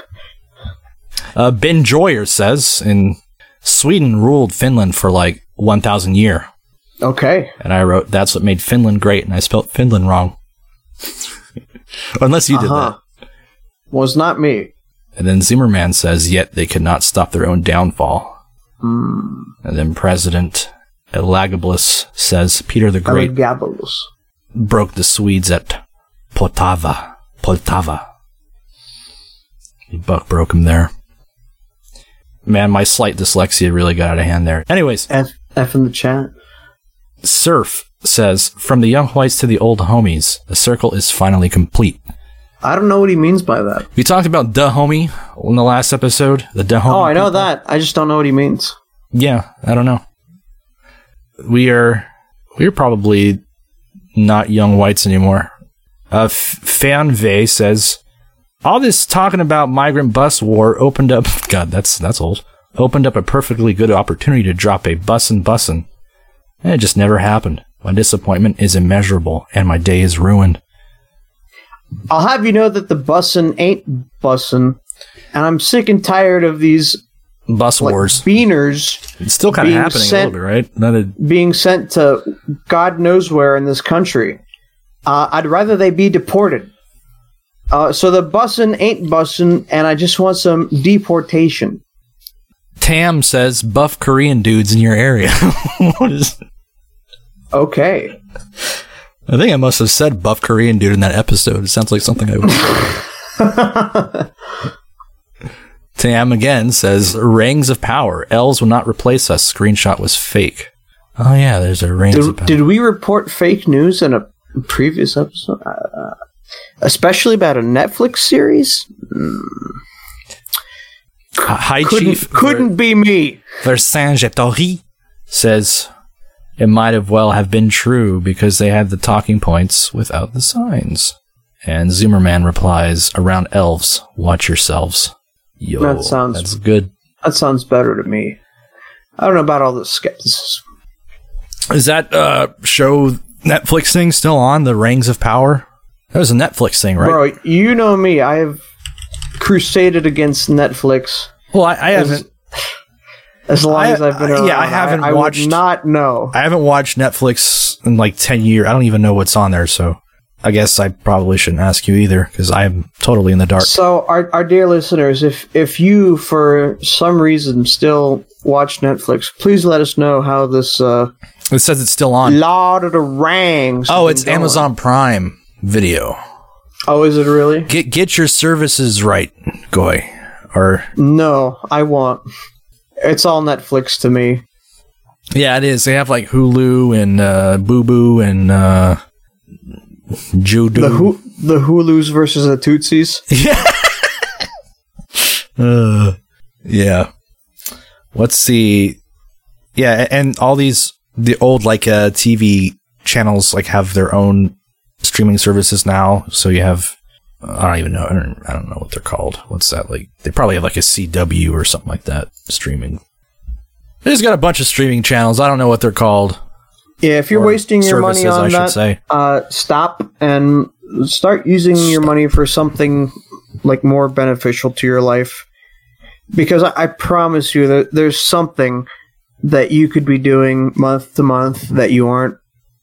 Ben Joyer says, in Sweden ruled Finland for like 1,000 years. Okay. And I wrote, that's what made Finland great, and I spelled Finland wrong. Unless you did that. Was not me. And then Zimmerman says, yet they could not stop their own downfall. And then President Elagabalus says, Peter the Great broke the Swedes at Poltava. He broke him there. Man, my slight dyslexia really got out of hand there. Anyways. F in the chat. Surf says, from the young whites to the old homies, the circle is finally complete. I don't know what he means by that. We talked about the homie in the last episode. The homie. Oh, I know that. I just don't know what he means. Yeah, I don't know. We're probably not young whites anymore. Fan Vey says, all this talking about migrant bus war opened up. God, that's old. Opened up a perfectly good opportunity to drop a bussin'. And it just never happened. My disappointment is immeasurable, and my day is ruined. I'll have you know that the bussin' ain't bussin', and I'm sick and tired of these bus wars. Beaners. It's still kind of happening a little bit, right? Being sent to God knows where in this country. I'd rather they be deported. So the bussin' ain't bussin', and I just want some deportation. Tam says, buff Korean dudes in your area. What is... Okay. I think I must have said buff Korean dude in that episode. It sounds like something I would. Tam again says, rings of power. Elves will not replace us. Screenshot was fake. Oh yeah, there's a rings of power. Did we report fake news in a previous episode? Especially about a Netflix series? Hi Chief. Couldn't be me. Versailles says, it might have been true because they had the talking points without the signs. And Zimmerman replies, around elves, watch yourselves. Yo, that's good. That sounds better to me. I don't know about all this skepticism. Is that show Netflix thing still on, The Rings of Power? That was a Netflix thing, right? Bro, you know me. I have crusaded against Netflix. Well, I haven't... As long as I've been around, I haven't watched. I would not know. I haven't watched Netflix in like 10 years. I don't even know what's on there, so I guess I probably shouldn't ask you either because I'm totally in the dark. So, our dear listeners, if you for some reason still watch Netflix, please let us know how this. It says it's still on. Lord of the Rings. Oh, it's Amazon Prime Video. Oh, is it really? Get your services right, Goy. Or no, I won't. It's all Netflix to me. Yeah, it is. They have like Hulu and Boo Boo and Judo. The Hulus versus the Tootsies. Yeah. Yeah. What's the... Yeah, and all these... The old like TV channels like have their own streaming services now. So you have... I don't even know. I don't know what they're called. What's that like? They probably have like a CW or something like that streaming. They just got a bunch of streaming channels. I don't know what they're called. Yeah, if you're wasting your money on that, stop and start using your money for something like more beneficial to your life. Because I promise you that there's something that you could be doing month to month that you aren't.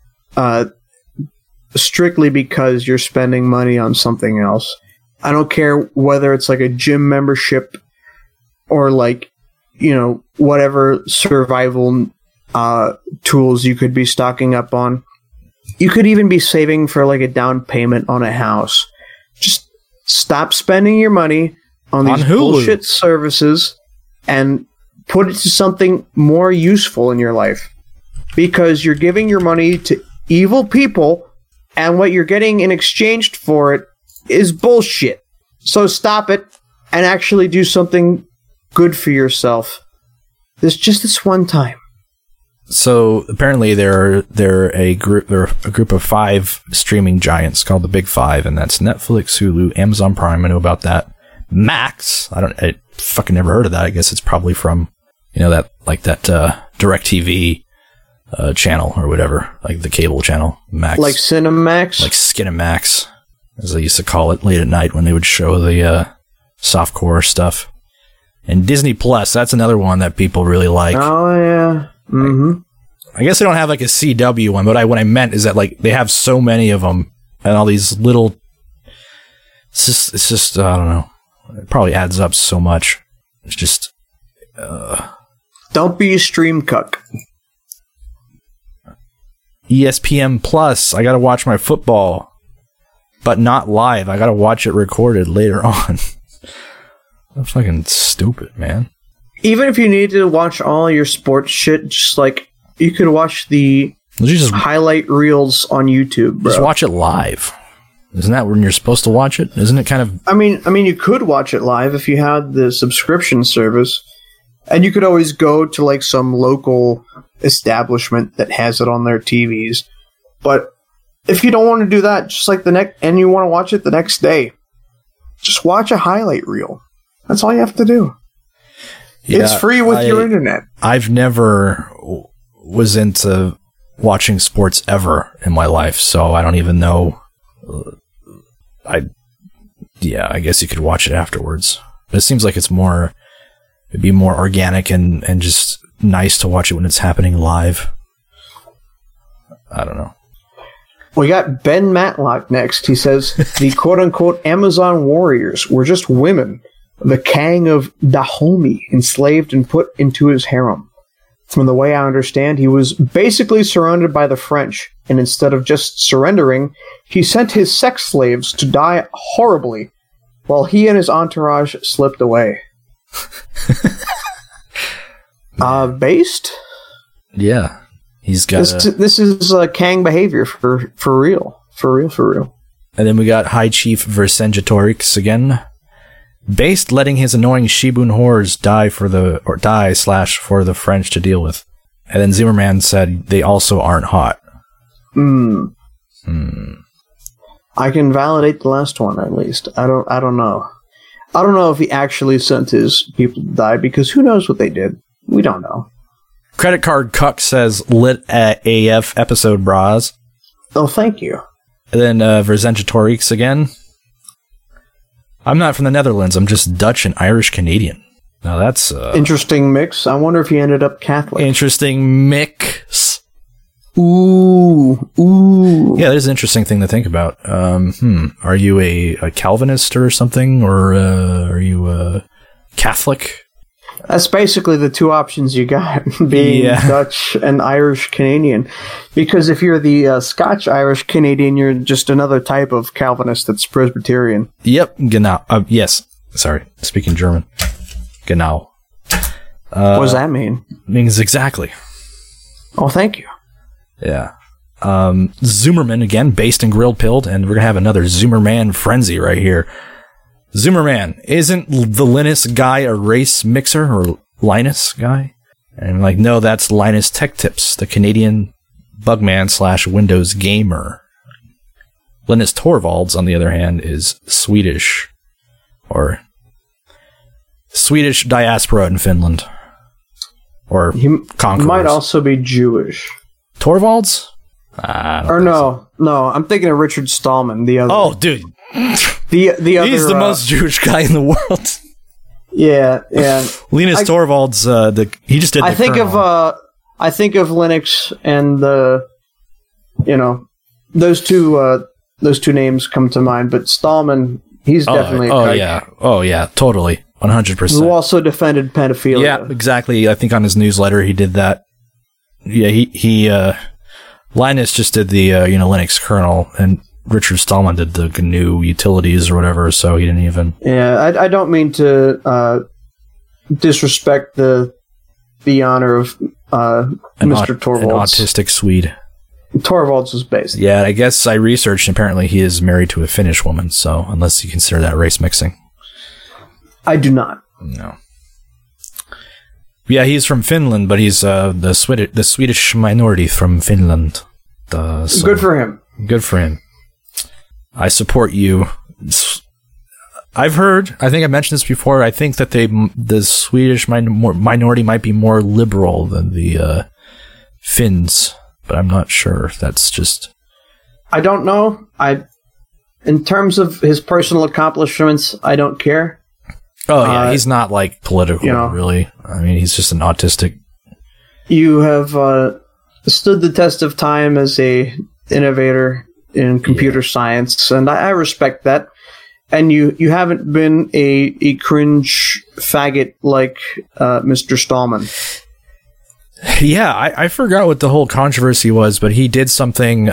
Strictly because you're spending money on something else. I don't care whether it's like a gym membership or like, you know, whatever survival tools you could be stocking up on. You could even be saving for like a down payment on a house. Just stop spending your money on these bullshit services and put it to something more useful in your life. Because you're giving your money to evil people, and what you're getting in exchange for it is bullshit. So stop it and actually do something good for yourself. There's just this one time. So apparently they're a group of 5 streaming giants called the Big Five, and that's Netflix, Hulu, Amazon Prime. I know about that. Max. I fucking never heard of that. I guess it's probably from, that DirecTV channel or whatever, like the cable channel. Max. Like Cinemax? Like Skinemax, as they used to call it late at night when they would show the softcore stuff. And Disney Plus, that's another one that people really like. Oh, yeah. Mm-hmm. I guess they don't have like a CW one, but what I meant is that like they have so many of them and all these little. It's just I don't know. It probably adds up so much. It's just. Don't be a stream cuck. ESPN Plus. I gotta watch my football, but not live. I gotta watch it recorded later on. I'm fucking stupid, man. Even if you need to watch all your sports shit, just like you could watch the highlight reels on YouTube, bro. Just watch it live. Isn't that when you're supposed to watch it? Isn't it kind of? I mean, you could watch it live if you had the subscription service, and you could always go to like some local establishment that has it on their TVs. But if you don't want to do that, just like and you want to watch it the next day, just watch a highlight reel. That's all you have to do. Yeah, it's free with your internet. I've never was into watching sports ever in my life, so I don't even know. I guess you could watch it afterwards. But it seems like it'd be more organic and just nice to watch it when it's happening live. I don't know. We got Ben Matlock next. He says the quote-unquote Amazon warriors were just women. The Kang of Dahomey enslaved and put into his harem. From the way I understand, he was basically surrounded by the French, and instead of just surrendering, he sent his sex slaves to die horribly, while he and his entourage slipped away. Based? Yeah. He's got this is Kang behavior for real. For real. And then we got High Chief Vercingetorix again. Based letting his annoying Shibun whores die for the French to deal with. And then Zimmerman said they also aren't hot. I can validate the last one at least. I don't know. I don't know if he actually sent his people to die, because who knows what they did. We don't know. Credit Card Cuck says lit AF episode bras. Oh, thank you. And then Vercingetorix again. I'm not from the Netherlands. I'm just Dutch and Irish Canadian. Now that's interesting mix. I wonder if he ended up Catholic. Interesting mix. Ooh. Yeah, there's an interesting thing to think about. Are you a Calvinist or something, or are you a Catholic? That's basically the two options you got, being Dutch and Irish Canadian. Because if you're the Scotch Irish Canadian, you're just another type of Calvinist that's Presbyterian. Yep, genau. Yes, sorry, speaking German. Genau. What does that mean? Means exactly. Oh, thank you. Yeah. Zoomerman, again, based and grilled pilled, and we're going to have another Zoomerman frenzy right here. Zoomerman, isn't the Linus guy a race mixer, or Linus guy? And I'm like, no, that's Linus Tech Tips, the Canadian bugman / Windows gamer. Linus Torvalds, on the other hand, is Swedish, or Swedish diaspora in Finland, or conquerors. He might also be Jewish. Torvalds? No, I'm thinking of Richard Stallman, the other. Oh, dude. The other, he's the most Jewish guy in the world. Yeah. Linus Torvalds, he just did. I think of Linux and those two names come to mind. But Stallman, he's definitely. Oh yeah, totally, 100%. Who also defended pedophilia. Yeah, exactly. I think on his newsletter he did that. Yeah, he Linus just did the Linux kernel, and Richard Stallman did the GNU utilities or whatever, so he didn't even... Yeah, I don't mean to disrespect the honor of Mr. Torvalds. An autistic Swede. Torvalds was based. Yeah, I guess I researched, and apparently he is married to a Finnish woman, so unless you consider that race mixing. I do not. No. Yeah, he's from Finland, but he's the Swedish minority from Finland. So good for him. Good for him. I support you. I've heard, I think I mentioned this before, I think that the Swedish minority might be more liberal than the Finns, but I'm not sure. That's just... I don't know. In terms of his personal accomplishments, I don't care. Oh, yeah, he's not, like, political, really. I mean, he's just an autistic... You have stood the test of time as a innovator in computer science, and I respect that. And you haven't been a cringe faggot like Mr. Stallman. Yeah, I forgot what the whole controversy was, but he did something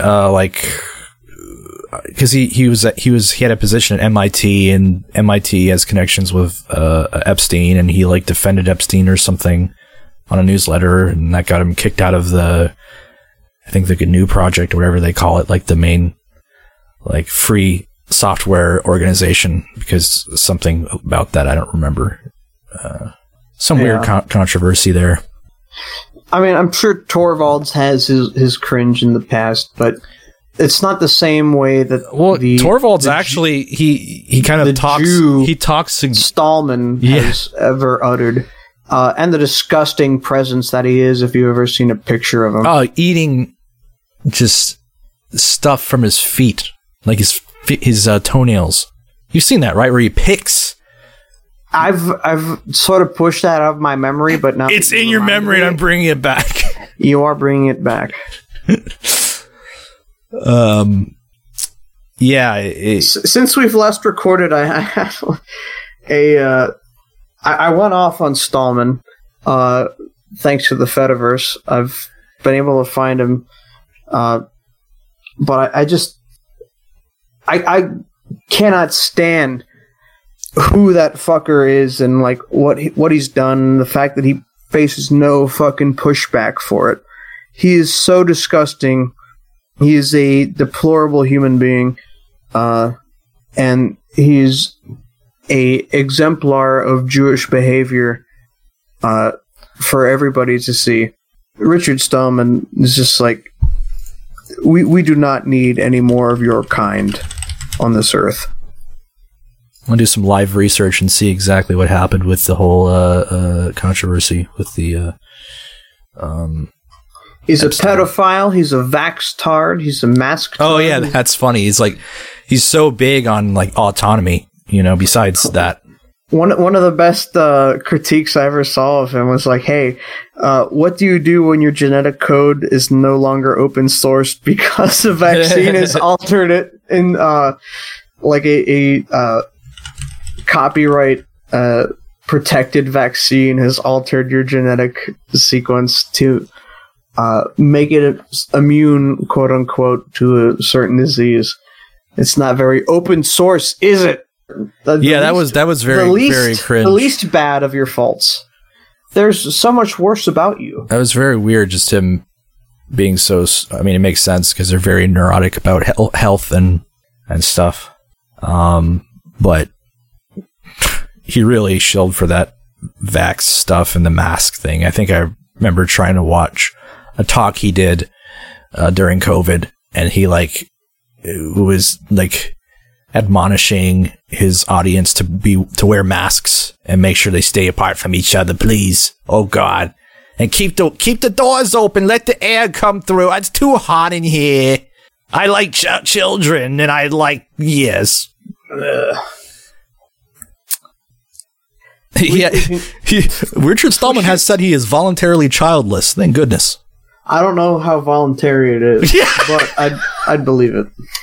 because he had a position at MIT, and MIT has connections with Epstein, and he like defended Epstein or something on a newsletter, and that got him kicked out of the GNU project or whatever they call it, like the main like free software organization, because something about that I don't remember. Some weird controversy there. I mean, I'm sure Torvalds has his cringe in the past, but it's not the same way that. Well, Torvalds actually he kind of talks. He talks. Stallman has ever uttered, and the disgusting presence that he is. If you've ever seen a picture of him, eating just stuff from his feet, like his toenails. You've seen that, right? Where he picks. I've sort of pushed that out of my memory, but now it's in your memory, and I'm bringing it back. You are bringing it back. Since we've last recorded, I have I went off on Stallman. Thanks to the Fediverse, I've been able to find him. But I cannot stand who that fucker is, and like what he's done, the fact that he faces no fucking pushback for it. He is so disgusting. He is a deplorable human being, and he's a exemplar of Jewish behavior for everybody to see. Richard Stallman is just like, we do not need any more of your kind on this earth. I'm going to do some live research and see exactly what happened with the whole controversy with the... He's Epstein. A pedophile, he's a vax-tard, he's a mask-tard. Oh, yeah, that's funny. He's so big on like autonomy, besides that. One of the best critiques I ever saw of him was like, hey, what do you do when your genetic code is no longer open source because the vaccine has altered it in like a copyright protected vaccine has altered your genetic sequence to make it immune, quote unquote, to a certain disease. It's not very open source, is it? That was very cringe. The least bad of your faults. There's so much worse about you. That was very weird, just him being so... I mean, it makes sense because they're very neurotic about health and stuff. But he really shilled for that vax stuff and the mask thing. I think I remember trying to watch a talk he did during COVID, and he was admonishing his audience to wear masks and make sure they stay apart from each other, please. Oh God. And keep the doors open, let the air come through. It's too hot in here. I like children, and I like yes. Richard Stallman has said he is voluntarily childless. Thank goodness. I don't know how voluntary it is, but I'd believe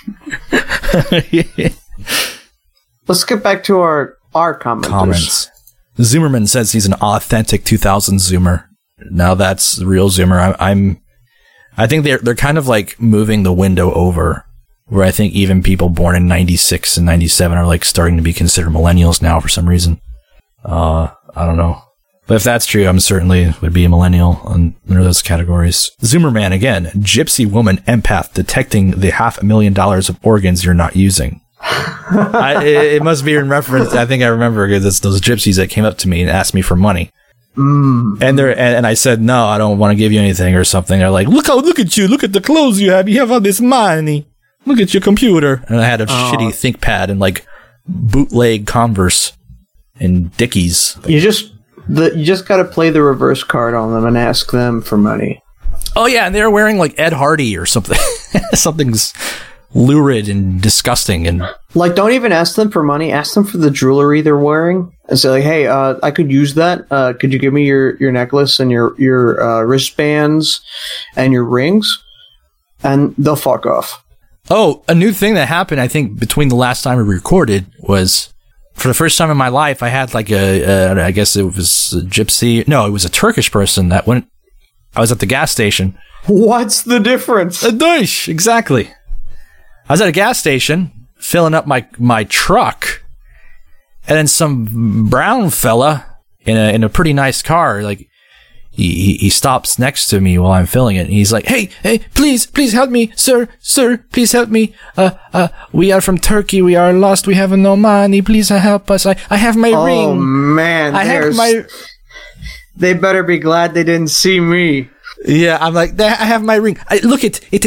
it. Let's get back to our commenters. Zoomerman says he's an authentic 2000 Zoomer. Now that's the real Zoomer. I think they're kind of like moving the window over, where I think even people born in 96 and 97 are like starting to be considered millennials now for some reason. I don't know. But if that's true, I'm certainly would be a millennial under those categories. Zoomerman again, gypsy woman empath detecting the $500,000 of organs you're not using. It must be in reference. I think I remember because it's those gypsies that came up to me and asked me for money. And I said, no, I don't want to give you anything or something. They're like, look at you. Look at the clothes you have all this money. Look at your computer. And I had a shitty ThinkPad and like bootleg Converse and Dickies. You just got to play the reverse card on them and ask them for money. Oh yeah, and they're wearing like Ed Hardy or something. Something's lurid and disgusting. And like, don't even ask them for money. Ask them for the jewelry they're wearing and say like, hey, I could use that. Could you give me your necklace and your wristbands and your rings? And they'll fuck off. Oh, a new thing that happened, I think, between the last time we recorded was, for the first time in my life, I had like I guess it was a gypsy. No, it was a Turkish person that went. I was at the gas station. What's the difference? A Deutsch, exactly. I was at a gas station filling up my truck, and then some brown fella in a pretty nice car, like he stops next to me while I'm filling it, and he's like, "Hey, please help me, sir, please help me. We are from Turkey. We are lost. We have no money. Please help us. I have my ring. Oh man, I have my." They better be glad they didn't see me. Yeah, I'm like, I have my ring. Look at the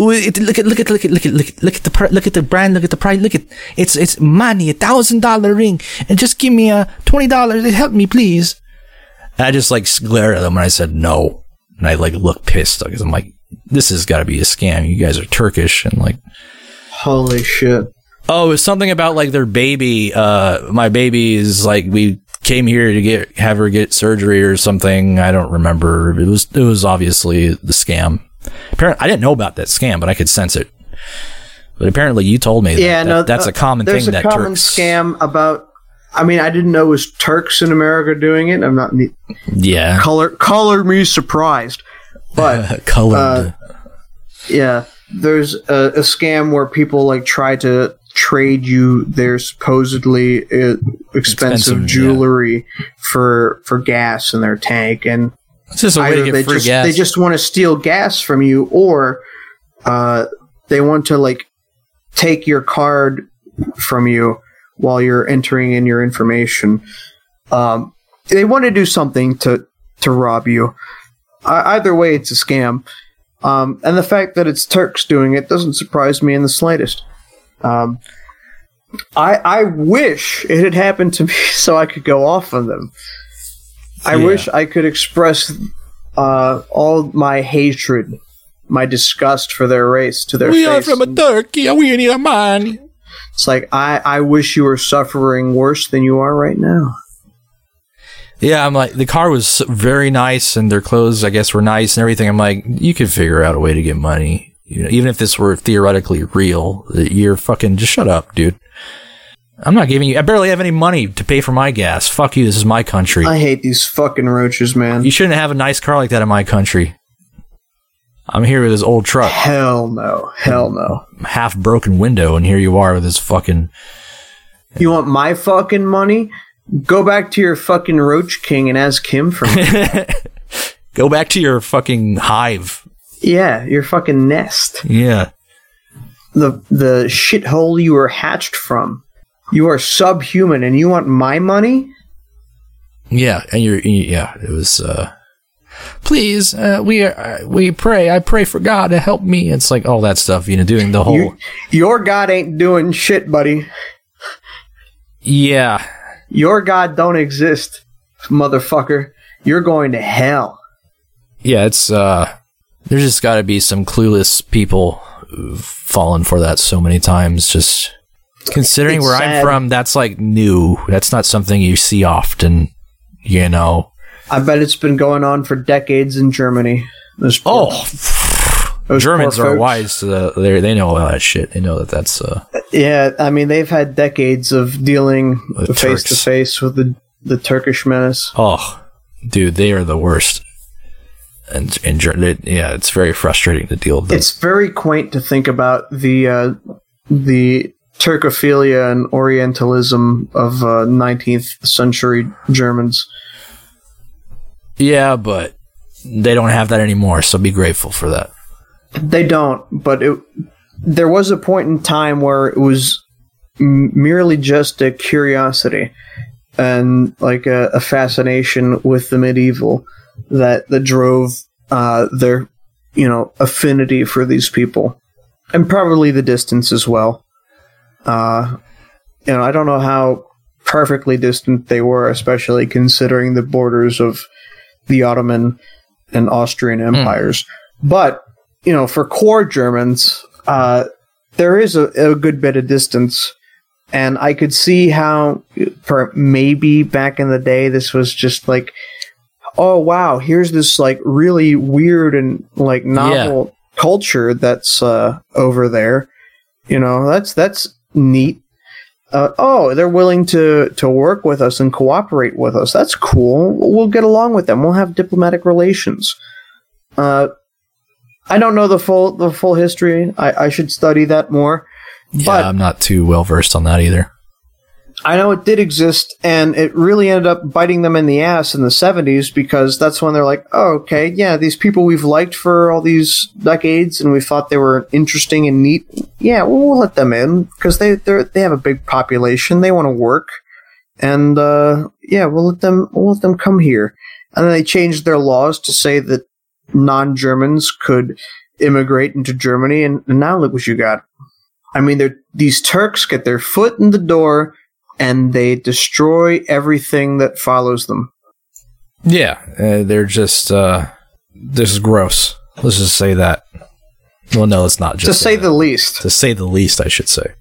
brand, look at the price, it's money, $1,000 ring, and just give me $20. Help me, please. And I just like glared at them and I said no, and I like looked pissed because I'm like, this has got to be a scam. You guys are Turkish, and like, holy shit. Oh, it was something about like their baby. My baby is like, we came here to have her get surgery or something. I don't remember. It was obviously the scam. Apparently, I didn't know about that scam, but I could sense it. But apparently, you told me that's a common thing. There's a common scam about. I mean, I didn't know it was Turks in America doing it. I'm not. Yeah. Color me surprised, but colored. Yeah, there's a scam where people like try to trade you their supposedly expensive jewelry for gas in their tank, and it's just a way to get free gas. They just want to steal gas from you, or they want to like take your card from you while you're entering in your information. They want to do something to rob you. Either way, it's a scam. And the fact that it's Turks doing it doesn't surprise me in the slightest. I wish it had happened to me so I could go off on them. I wish I could express all my hatred, my disgust for their race to their face. We are from a Turkey, and we need our money. It's like, I wish you were suffering worse than you are right now. Yeah, I'm like, the car was very nice, and their clothes, I guess, were nice and everything. I'm like, you could figure out a way to get money. You know, even if this were theoretically real, you're fucking, just shut up, dude. I'm not giving you, I barely have any money to pay for my gas. Fuck you, this is my country. I hate these fucking roaches, man. You shouldn't have a nice car like that in my country. I'm here with this old truck. Hell no. Hell no. Half broken window, and here you are with this fucking... You want my fucking money? Go back to your fucking Roach King and ask him for money. Go back to your fucking hive. Yeah, your fucking nest. Yeah. The shithole you were hatched from. You are subhuman, and you want my money? Yeah, and it was, please, we pray, I pray for God to help me. It's like all that stuff, doing the whole... Your God ain't doing shit, buddy. Yeah. Your God don't exist, motherfucker. You're going to hell. Yeah, it's, there's just gotta be some clueless people who've fallen for that so many times, just... Considering where I'm from, that's like new. That's not something you see often, I bet it's been going on for decades in Germany. Germans are wise. They know all that shit. They know that's... Yeah, I mean, they've had decades of dealing face-to-face with the Turkish menace. Oh, dude, they are the worst. And yeah, it's very frustrating to deal with them. It's very quaint to think about the Turkophilia and Orientalism of 19th century Germans. Yeah, but they don't have that anymore, so be grateful for that. They don't, but there was a point in time where it was merely just a curiosity. and like a fascination with the medieval that drove their affinity for these people, and probably the distance as well. I don't know how perfectly distant they were, especially considering the borders of the Ottoman and Austrian empires. But for core Germans, there is a good bit of distance. And I could see how, maybe back in the day, this was just like, oh wow, here's this like really weird and like novel culture that's over there. That's neat. They're willing to work with us and cooperate with us. That's cool. We'll get along with them. We'll have diplomatic relations. I don't know the full history. I should study that more. But I'm not too well versed on that either. I know it did exist, and it really ended up biting them in the ass in the 70s, because that's when they're like, oh, okay, yeah, these people we've liked for all these decades, and we thought they were interesting and neat. Yeah, we'll let them in, because they have a big population. They want to work, and we'll let them come here. And then they changed their laws to say that non-Germans could immigrate into Germany, and now look what you got. I mean, these Turks get their foot in the door, and they destroy everything that follows them. Yeah, they're just, this is gross. Let's just say that. Well, no, it's not just. To say the least. To say the least, I should say.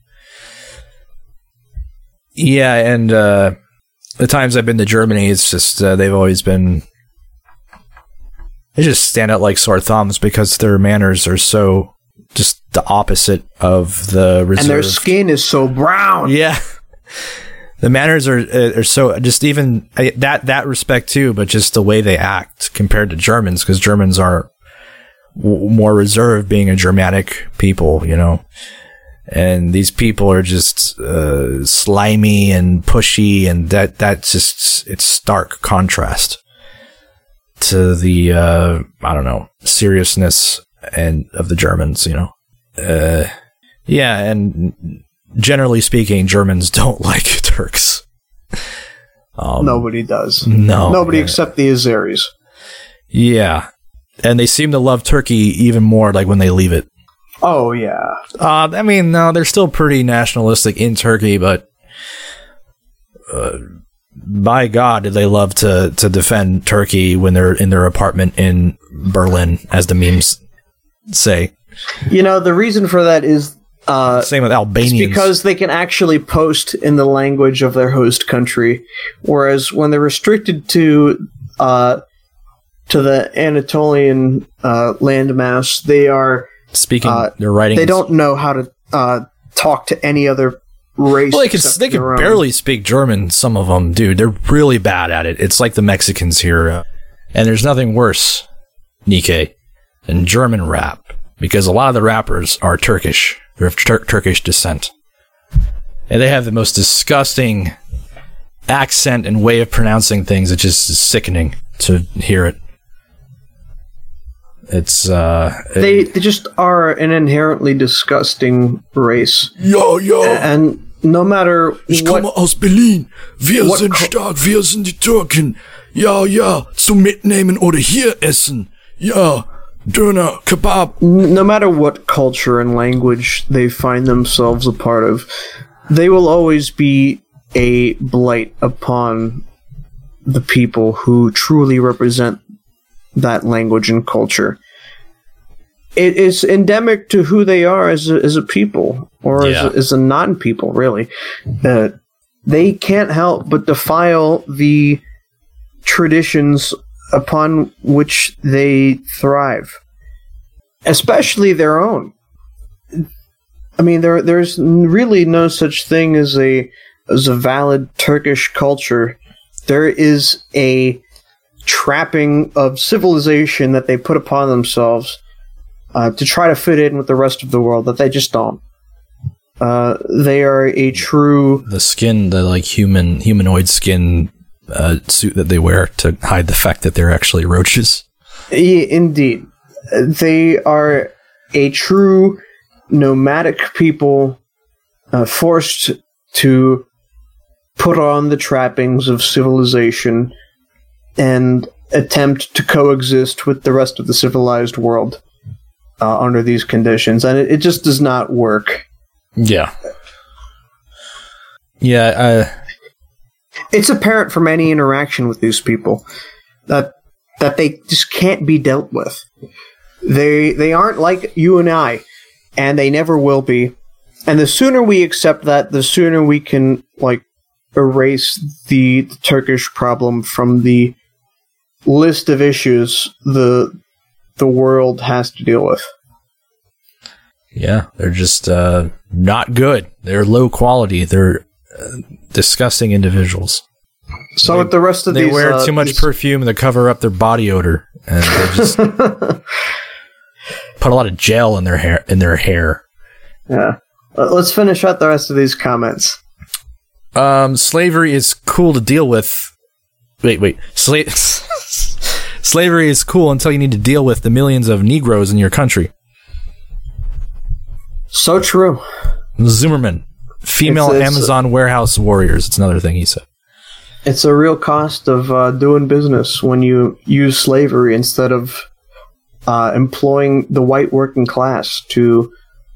Yeah, and the times I've been to Germany, it's just, they've always been, they just stand out like sore thumbs because their manners are so just the opposite of the reserved. And their skin is so brown. Yeah. The manners are so, just even that respect too, but just the way they act compared to Germans, because Germans are more reserved, being a Germanic people, and these people are just slimy and pushy, and that's just, it's stark contrast to the I don't know, seriousness and of the Germans, yeah, and generally speaking, Germans don't like Turks. Nobody does. No. Nobody except the Azeris. Yeah. And they seem to love Turkey even more, like, when they leave it. Oh, yeah. I mean, no, they're still pretty nationalistic in Turkey, but by God, did they love to defend Turkey when they're in their apartment in Berlin, as the memes say. The reason for that is same with Albanians. It's because they can actually post in the language of their host country, whereas when they're restricted to the Anatolian landmass, they are speaking. They're writing. They don't know how to talk to any other race. Well, they can barely speak German. Some of them, dude, they're really bad at it. It's like the Mexicans here, and there's nothing worse, Nikkei, than German rap, because a lot of the rappers are Turkish. They're of Turkish descent. And they have the most disgusting accent and way of pronouncing things. It's just sickening to hear it. It's they just are an inherently disgusting race. Ja. And no matter Ich komme aus Berlin. Wir sind stark. Wir sind die Türken. Ja. Zum Mitnehmen oder hier essen. Ja. Döner, kebab. No matter what culture and language they find themselves a part of, they will always be a blight upon the people who truly represent that language and culture. It is endemic to who they are as a people, or as a non-people, really. They can't help but defile the traditions upon which they thrive, especially their own. I mean, there's really no such thing as a valid Turkish culture. There is a trapping of civilization that they put upon themselves to try to fit in with the rest of the world that they just don't. They are a true... The humanoid skin suit that they wear to hide the fact that they're actually roaches. Indeed. They are a true nomadic people forced to put on the trappings of civilization and attempt to coexist with the rest of the civilized world under these conditions. And it just does not work. Yeah. Yeah. It's apparent from any interaction with these people that they just can't be dealt with. They aren't like you and I, and they never will be. And the sooner we accept that, the sooner we can erase the Turkish problem from the list of issues the world has to deal with. Yeah, they're just not good. They're low quality. They're disgusting individuals. So with the rest of these... They wear too much perfume to cover up their body odor. And they just put a lot of gel in their hair. Yeah. Let's finish out the rest of these comments. Slavery is cool to deal with. Wait. Slavery is cool until you need to deal with the millions of Negroes in your country. So true. Zimmerman. Female Amazon warehouse warriors. It's another thing he said. It's a real cost of doing business when you use slavery instead of employing the white working class to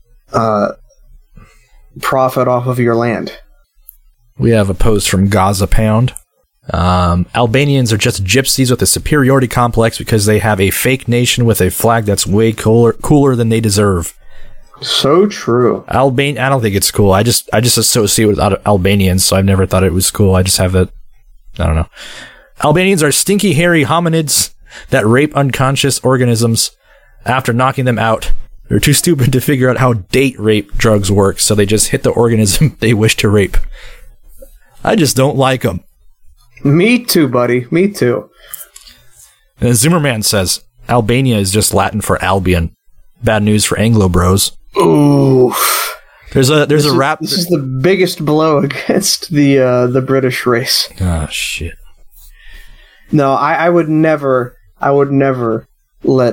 profit off of your land. We have a post from Gaza Pound. Albanians are just gypsies with a superiority complex because they have a fake nation with a flag that's way cooler than they deserve. So true. I don't think it's cool. I just associate with Albanians, so I've never thought it was cool. I just have it. I don't know. Albanians are stinky, hairy hominids that rape unconscious organisms after knocking them out. They're too stupid to figure out how date rape drugs work, so they just hit the organism they wish to rape. I just don't like them. Me too, buddy. Me too. And Zimmerman says, Albania is just Latin for Albion. Bad news for Anglo bros. Ooh. There's a rap. This is the biggest blow against the British race. Oh, shit. No, I would never let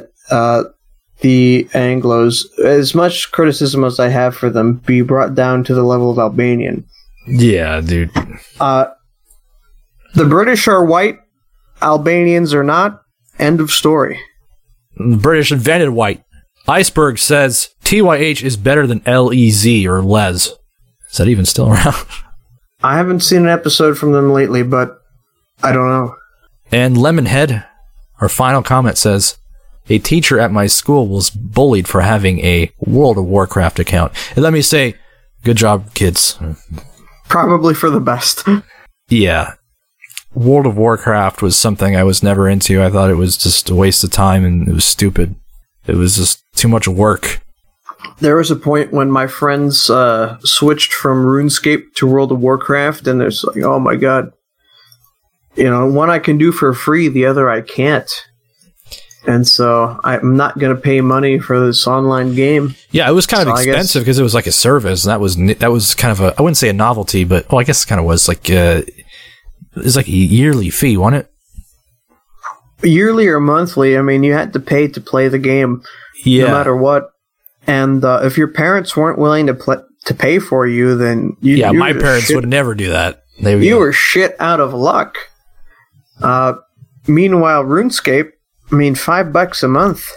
the Anglos, as much criticism as I have for them, be brought down to the level of Albanian. Yeah, dude. The British are white, Albanians are not. End of story. The British invented white. Iceberg says TYH is better than LEZ or Les. Is that even still around? I haven't seen an episode from them lately, but I don't know. And Lemonhead, our final comment says, a teacher at my school was bullied for having a World of Warcraft account. And let me say, good job, kids. Probably for the best. Yeah. World of Warcraft was something I was never into. I thought it was just a waste of time and it was stupid. It was just too much work. There was a point when my friends switched from RuneScape to World of Warcraft, and it's like, oh my god. You know, one I can do for free, the other I can't. And so I'm not going to pay money for this online game. Yeah, it was kind of expensive because it was like a service, and that was kind of I wouldn't say a novelty, but I guess it kind of was like it was like a yearly fee, wasn't it? Yearly or monthly, I mean, you had to pay to play the game, no matter what. And if your parents weren't willing to pay for you, then my parents would never do that. You were shit out of luck. Meanwhile, RuneScape, I mean, $5 a month.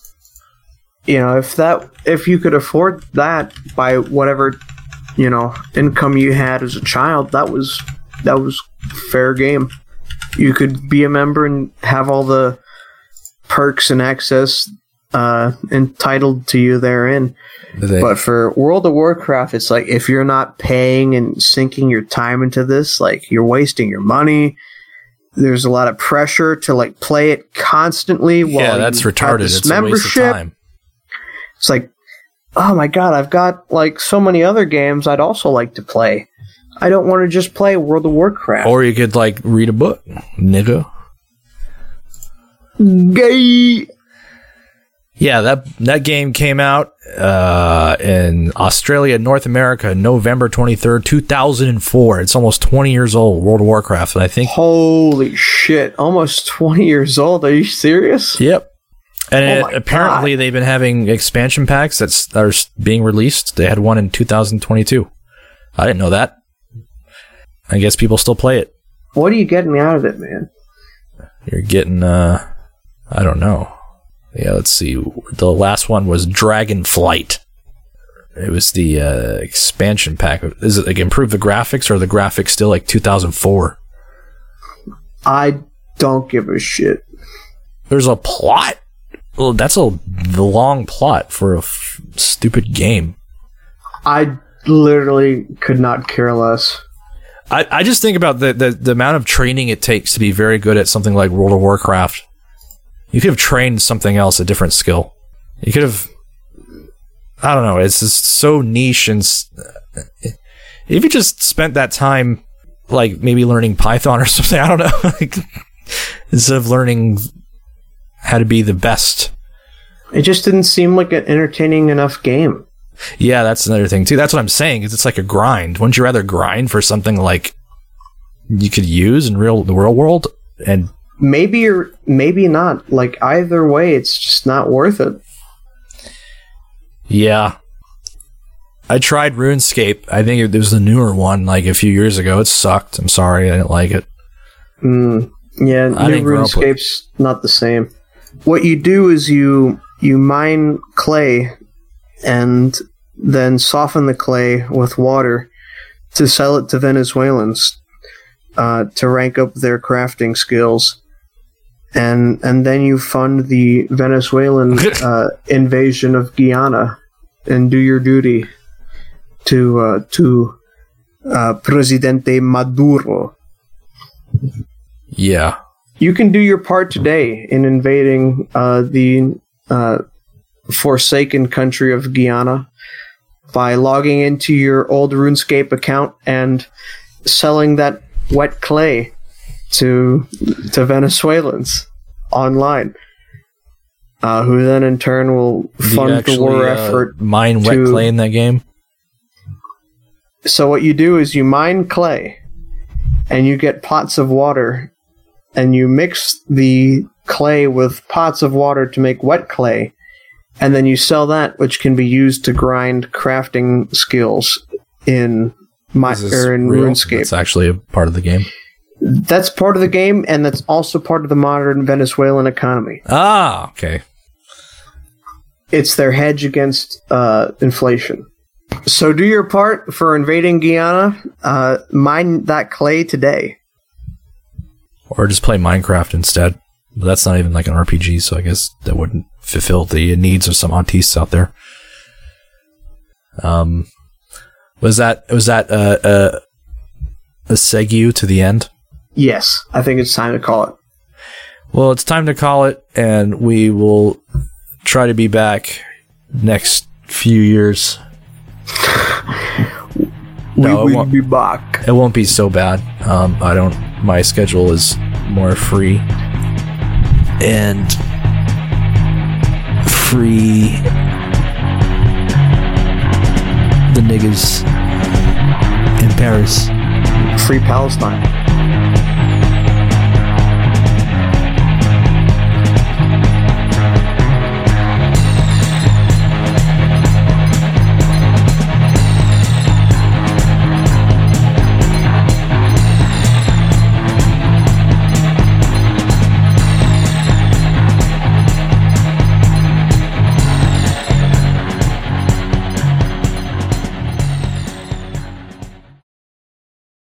You know, if you could afford that by whatever, you know, income you had as a child, that was fair game. You could be a member and have all the perks and access entitled to you therein. But for World of Warcraft, it's like, if you're not paying and sinking your time into this, like, you're wasting your money. There's a lot of pressure to like play it constantly. While that's retarded. It's membership. A waste of time. It's like, oh my god, I've got like so many other games I'd also like to play. I don't want to just play World of Warcraft. Or you could like read a book, nigga. Gay. Yeah, that game came out in Australia, North America, November 23rd, 2004. It's almost 20 years old, World of Warcraft, and I think... Holy shit, almost 20 years old? Are you serious? Yep. And apparently they've been having expansion packs that are being released. They had one in 2022. I didn't know that. I guess people still play it. What are you getting out of it, man? You're getting, I don't know. Yeah, let's see. The last one was Dragonflight. It was the expansion pack. Is it like improve the graphics, or are the graphics still like 2004? I don't give a shit. There's a plot? Well, that's the long plot for a stupid game. I literally could not care less. I just think about the amount of training it takes to be very good at something like World of Warcraft. You could have trained something else, a different skill. You could have... I don't know. It's just so niche, and if you just spent that time, like maybe learning Python or something, I don't know, like, instead of learning how to be the best. It just didn't seem like an entertaining enough game. Yeah, that's another thing too. That's what I'm saying. Is it's like a grind. Wouldn't you rather grind for something like you could use in the real world? And maybe or maybe not. Like either way, it's just not worth it. Yeah. I tried RuneScape. I think it was the newer one, like a few years ago. It sucked. I'm sorry. I didn't like it. Yeah, new RuneScape's not the same. What you do is you mine clay and then soften the clay with water to sell it to Venezuelans to rank up their crafting skills. And then you fund the Venezuelan invasion of Guyana and do your duty to Presidente Maduro. Yeah. You can do your part today in invading the forsaken country of Guyana by logging into your old RuneScape account and selling that wet clay to Venezuelans online, who then in turn will fund the war effort. Mine wet clay in that game? So what you do is you mine clay, and you get pots of water, and you mix the clay with pots of water to make wet clay, and then you sell that, which can be used to grind crafting skills in RuneScape. It's actually a part of the game. That's part of the game, and that's also part of the modern Venezuelan economy. Ah, okay. It's their hedge against inflation. So do your part for invading Guyana. Mine that clay today. Or just play Minecraft instead. But that's not even like an RPG, so I guess that wouldn't fulfill the needs of some autistes out there. Was that a segue to the end? Yes, I think it's time to call it. Well, it's time to call it, and we will try to be back next few years. We will be back. It won't be so bad. My schedule is more free. And free the niggas in Paris. Free Palestine.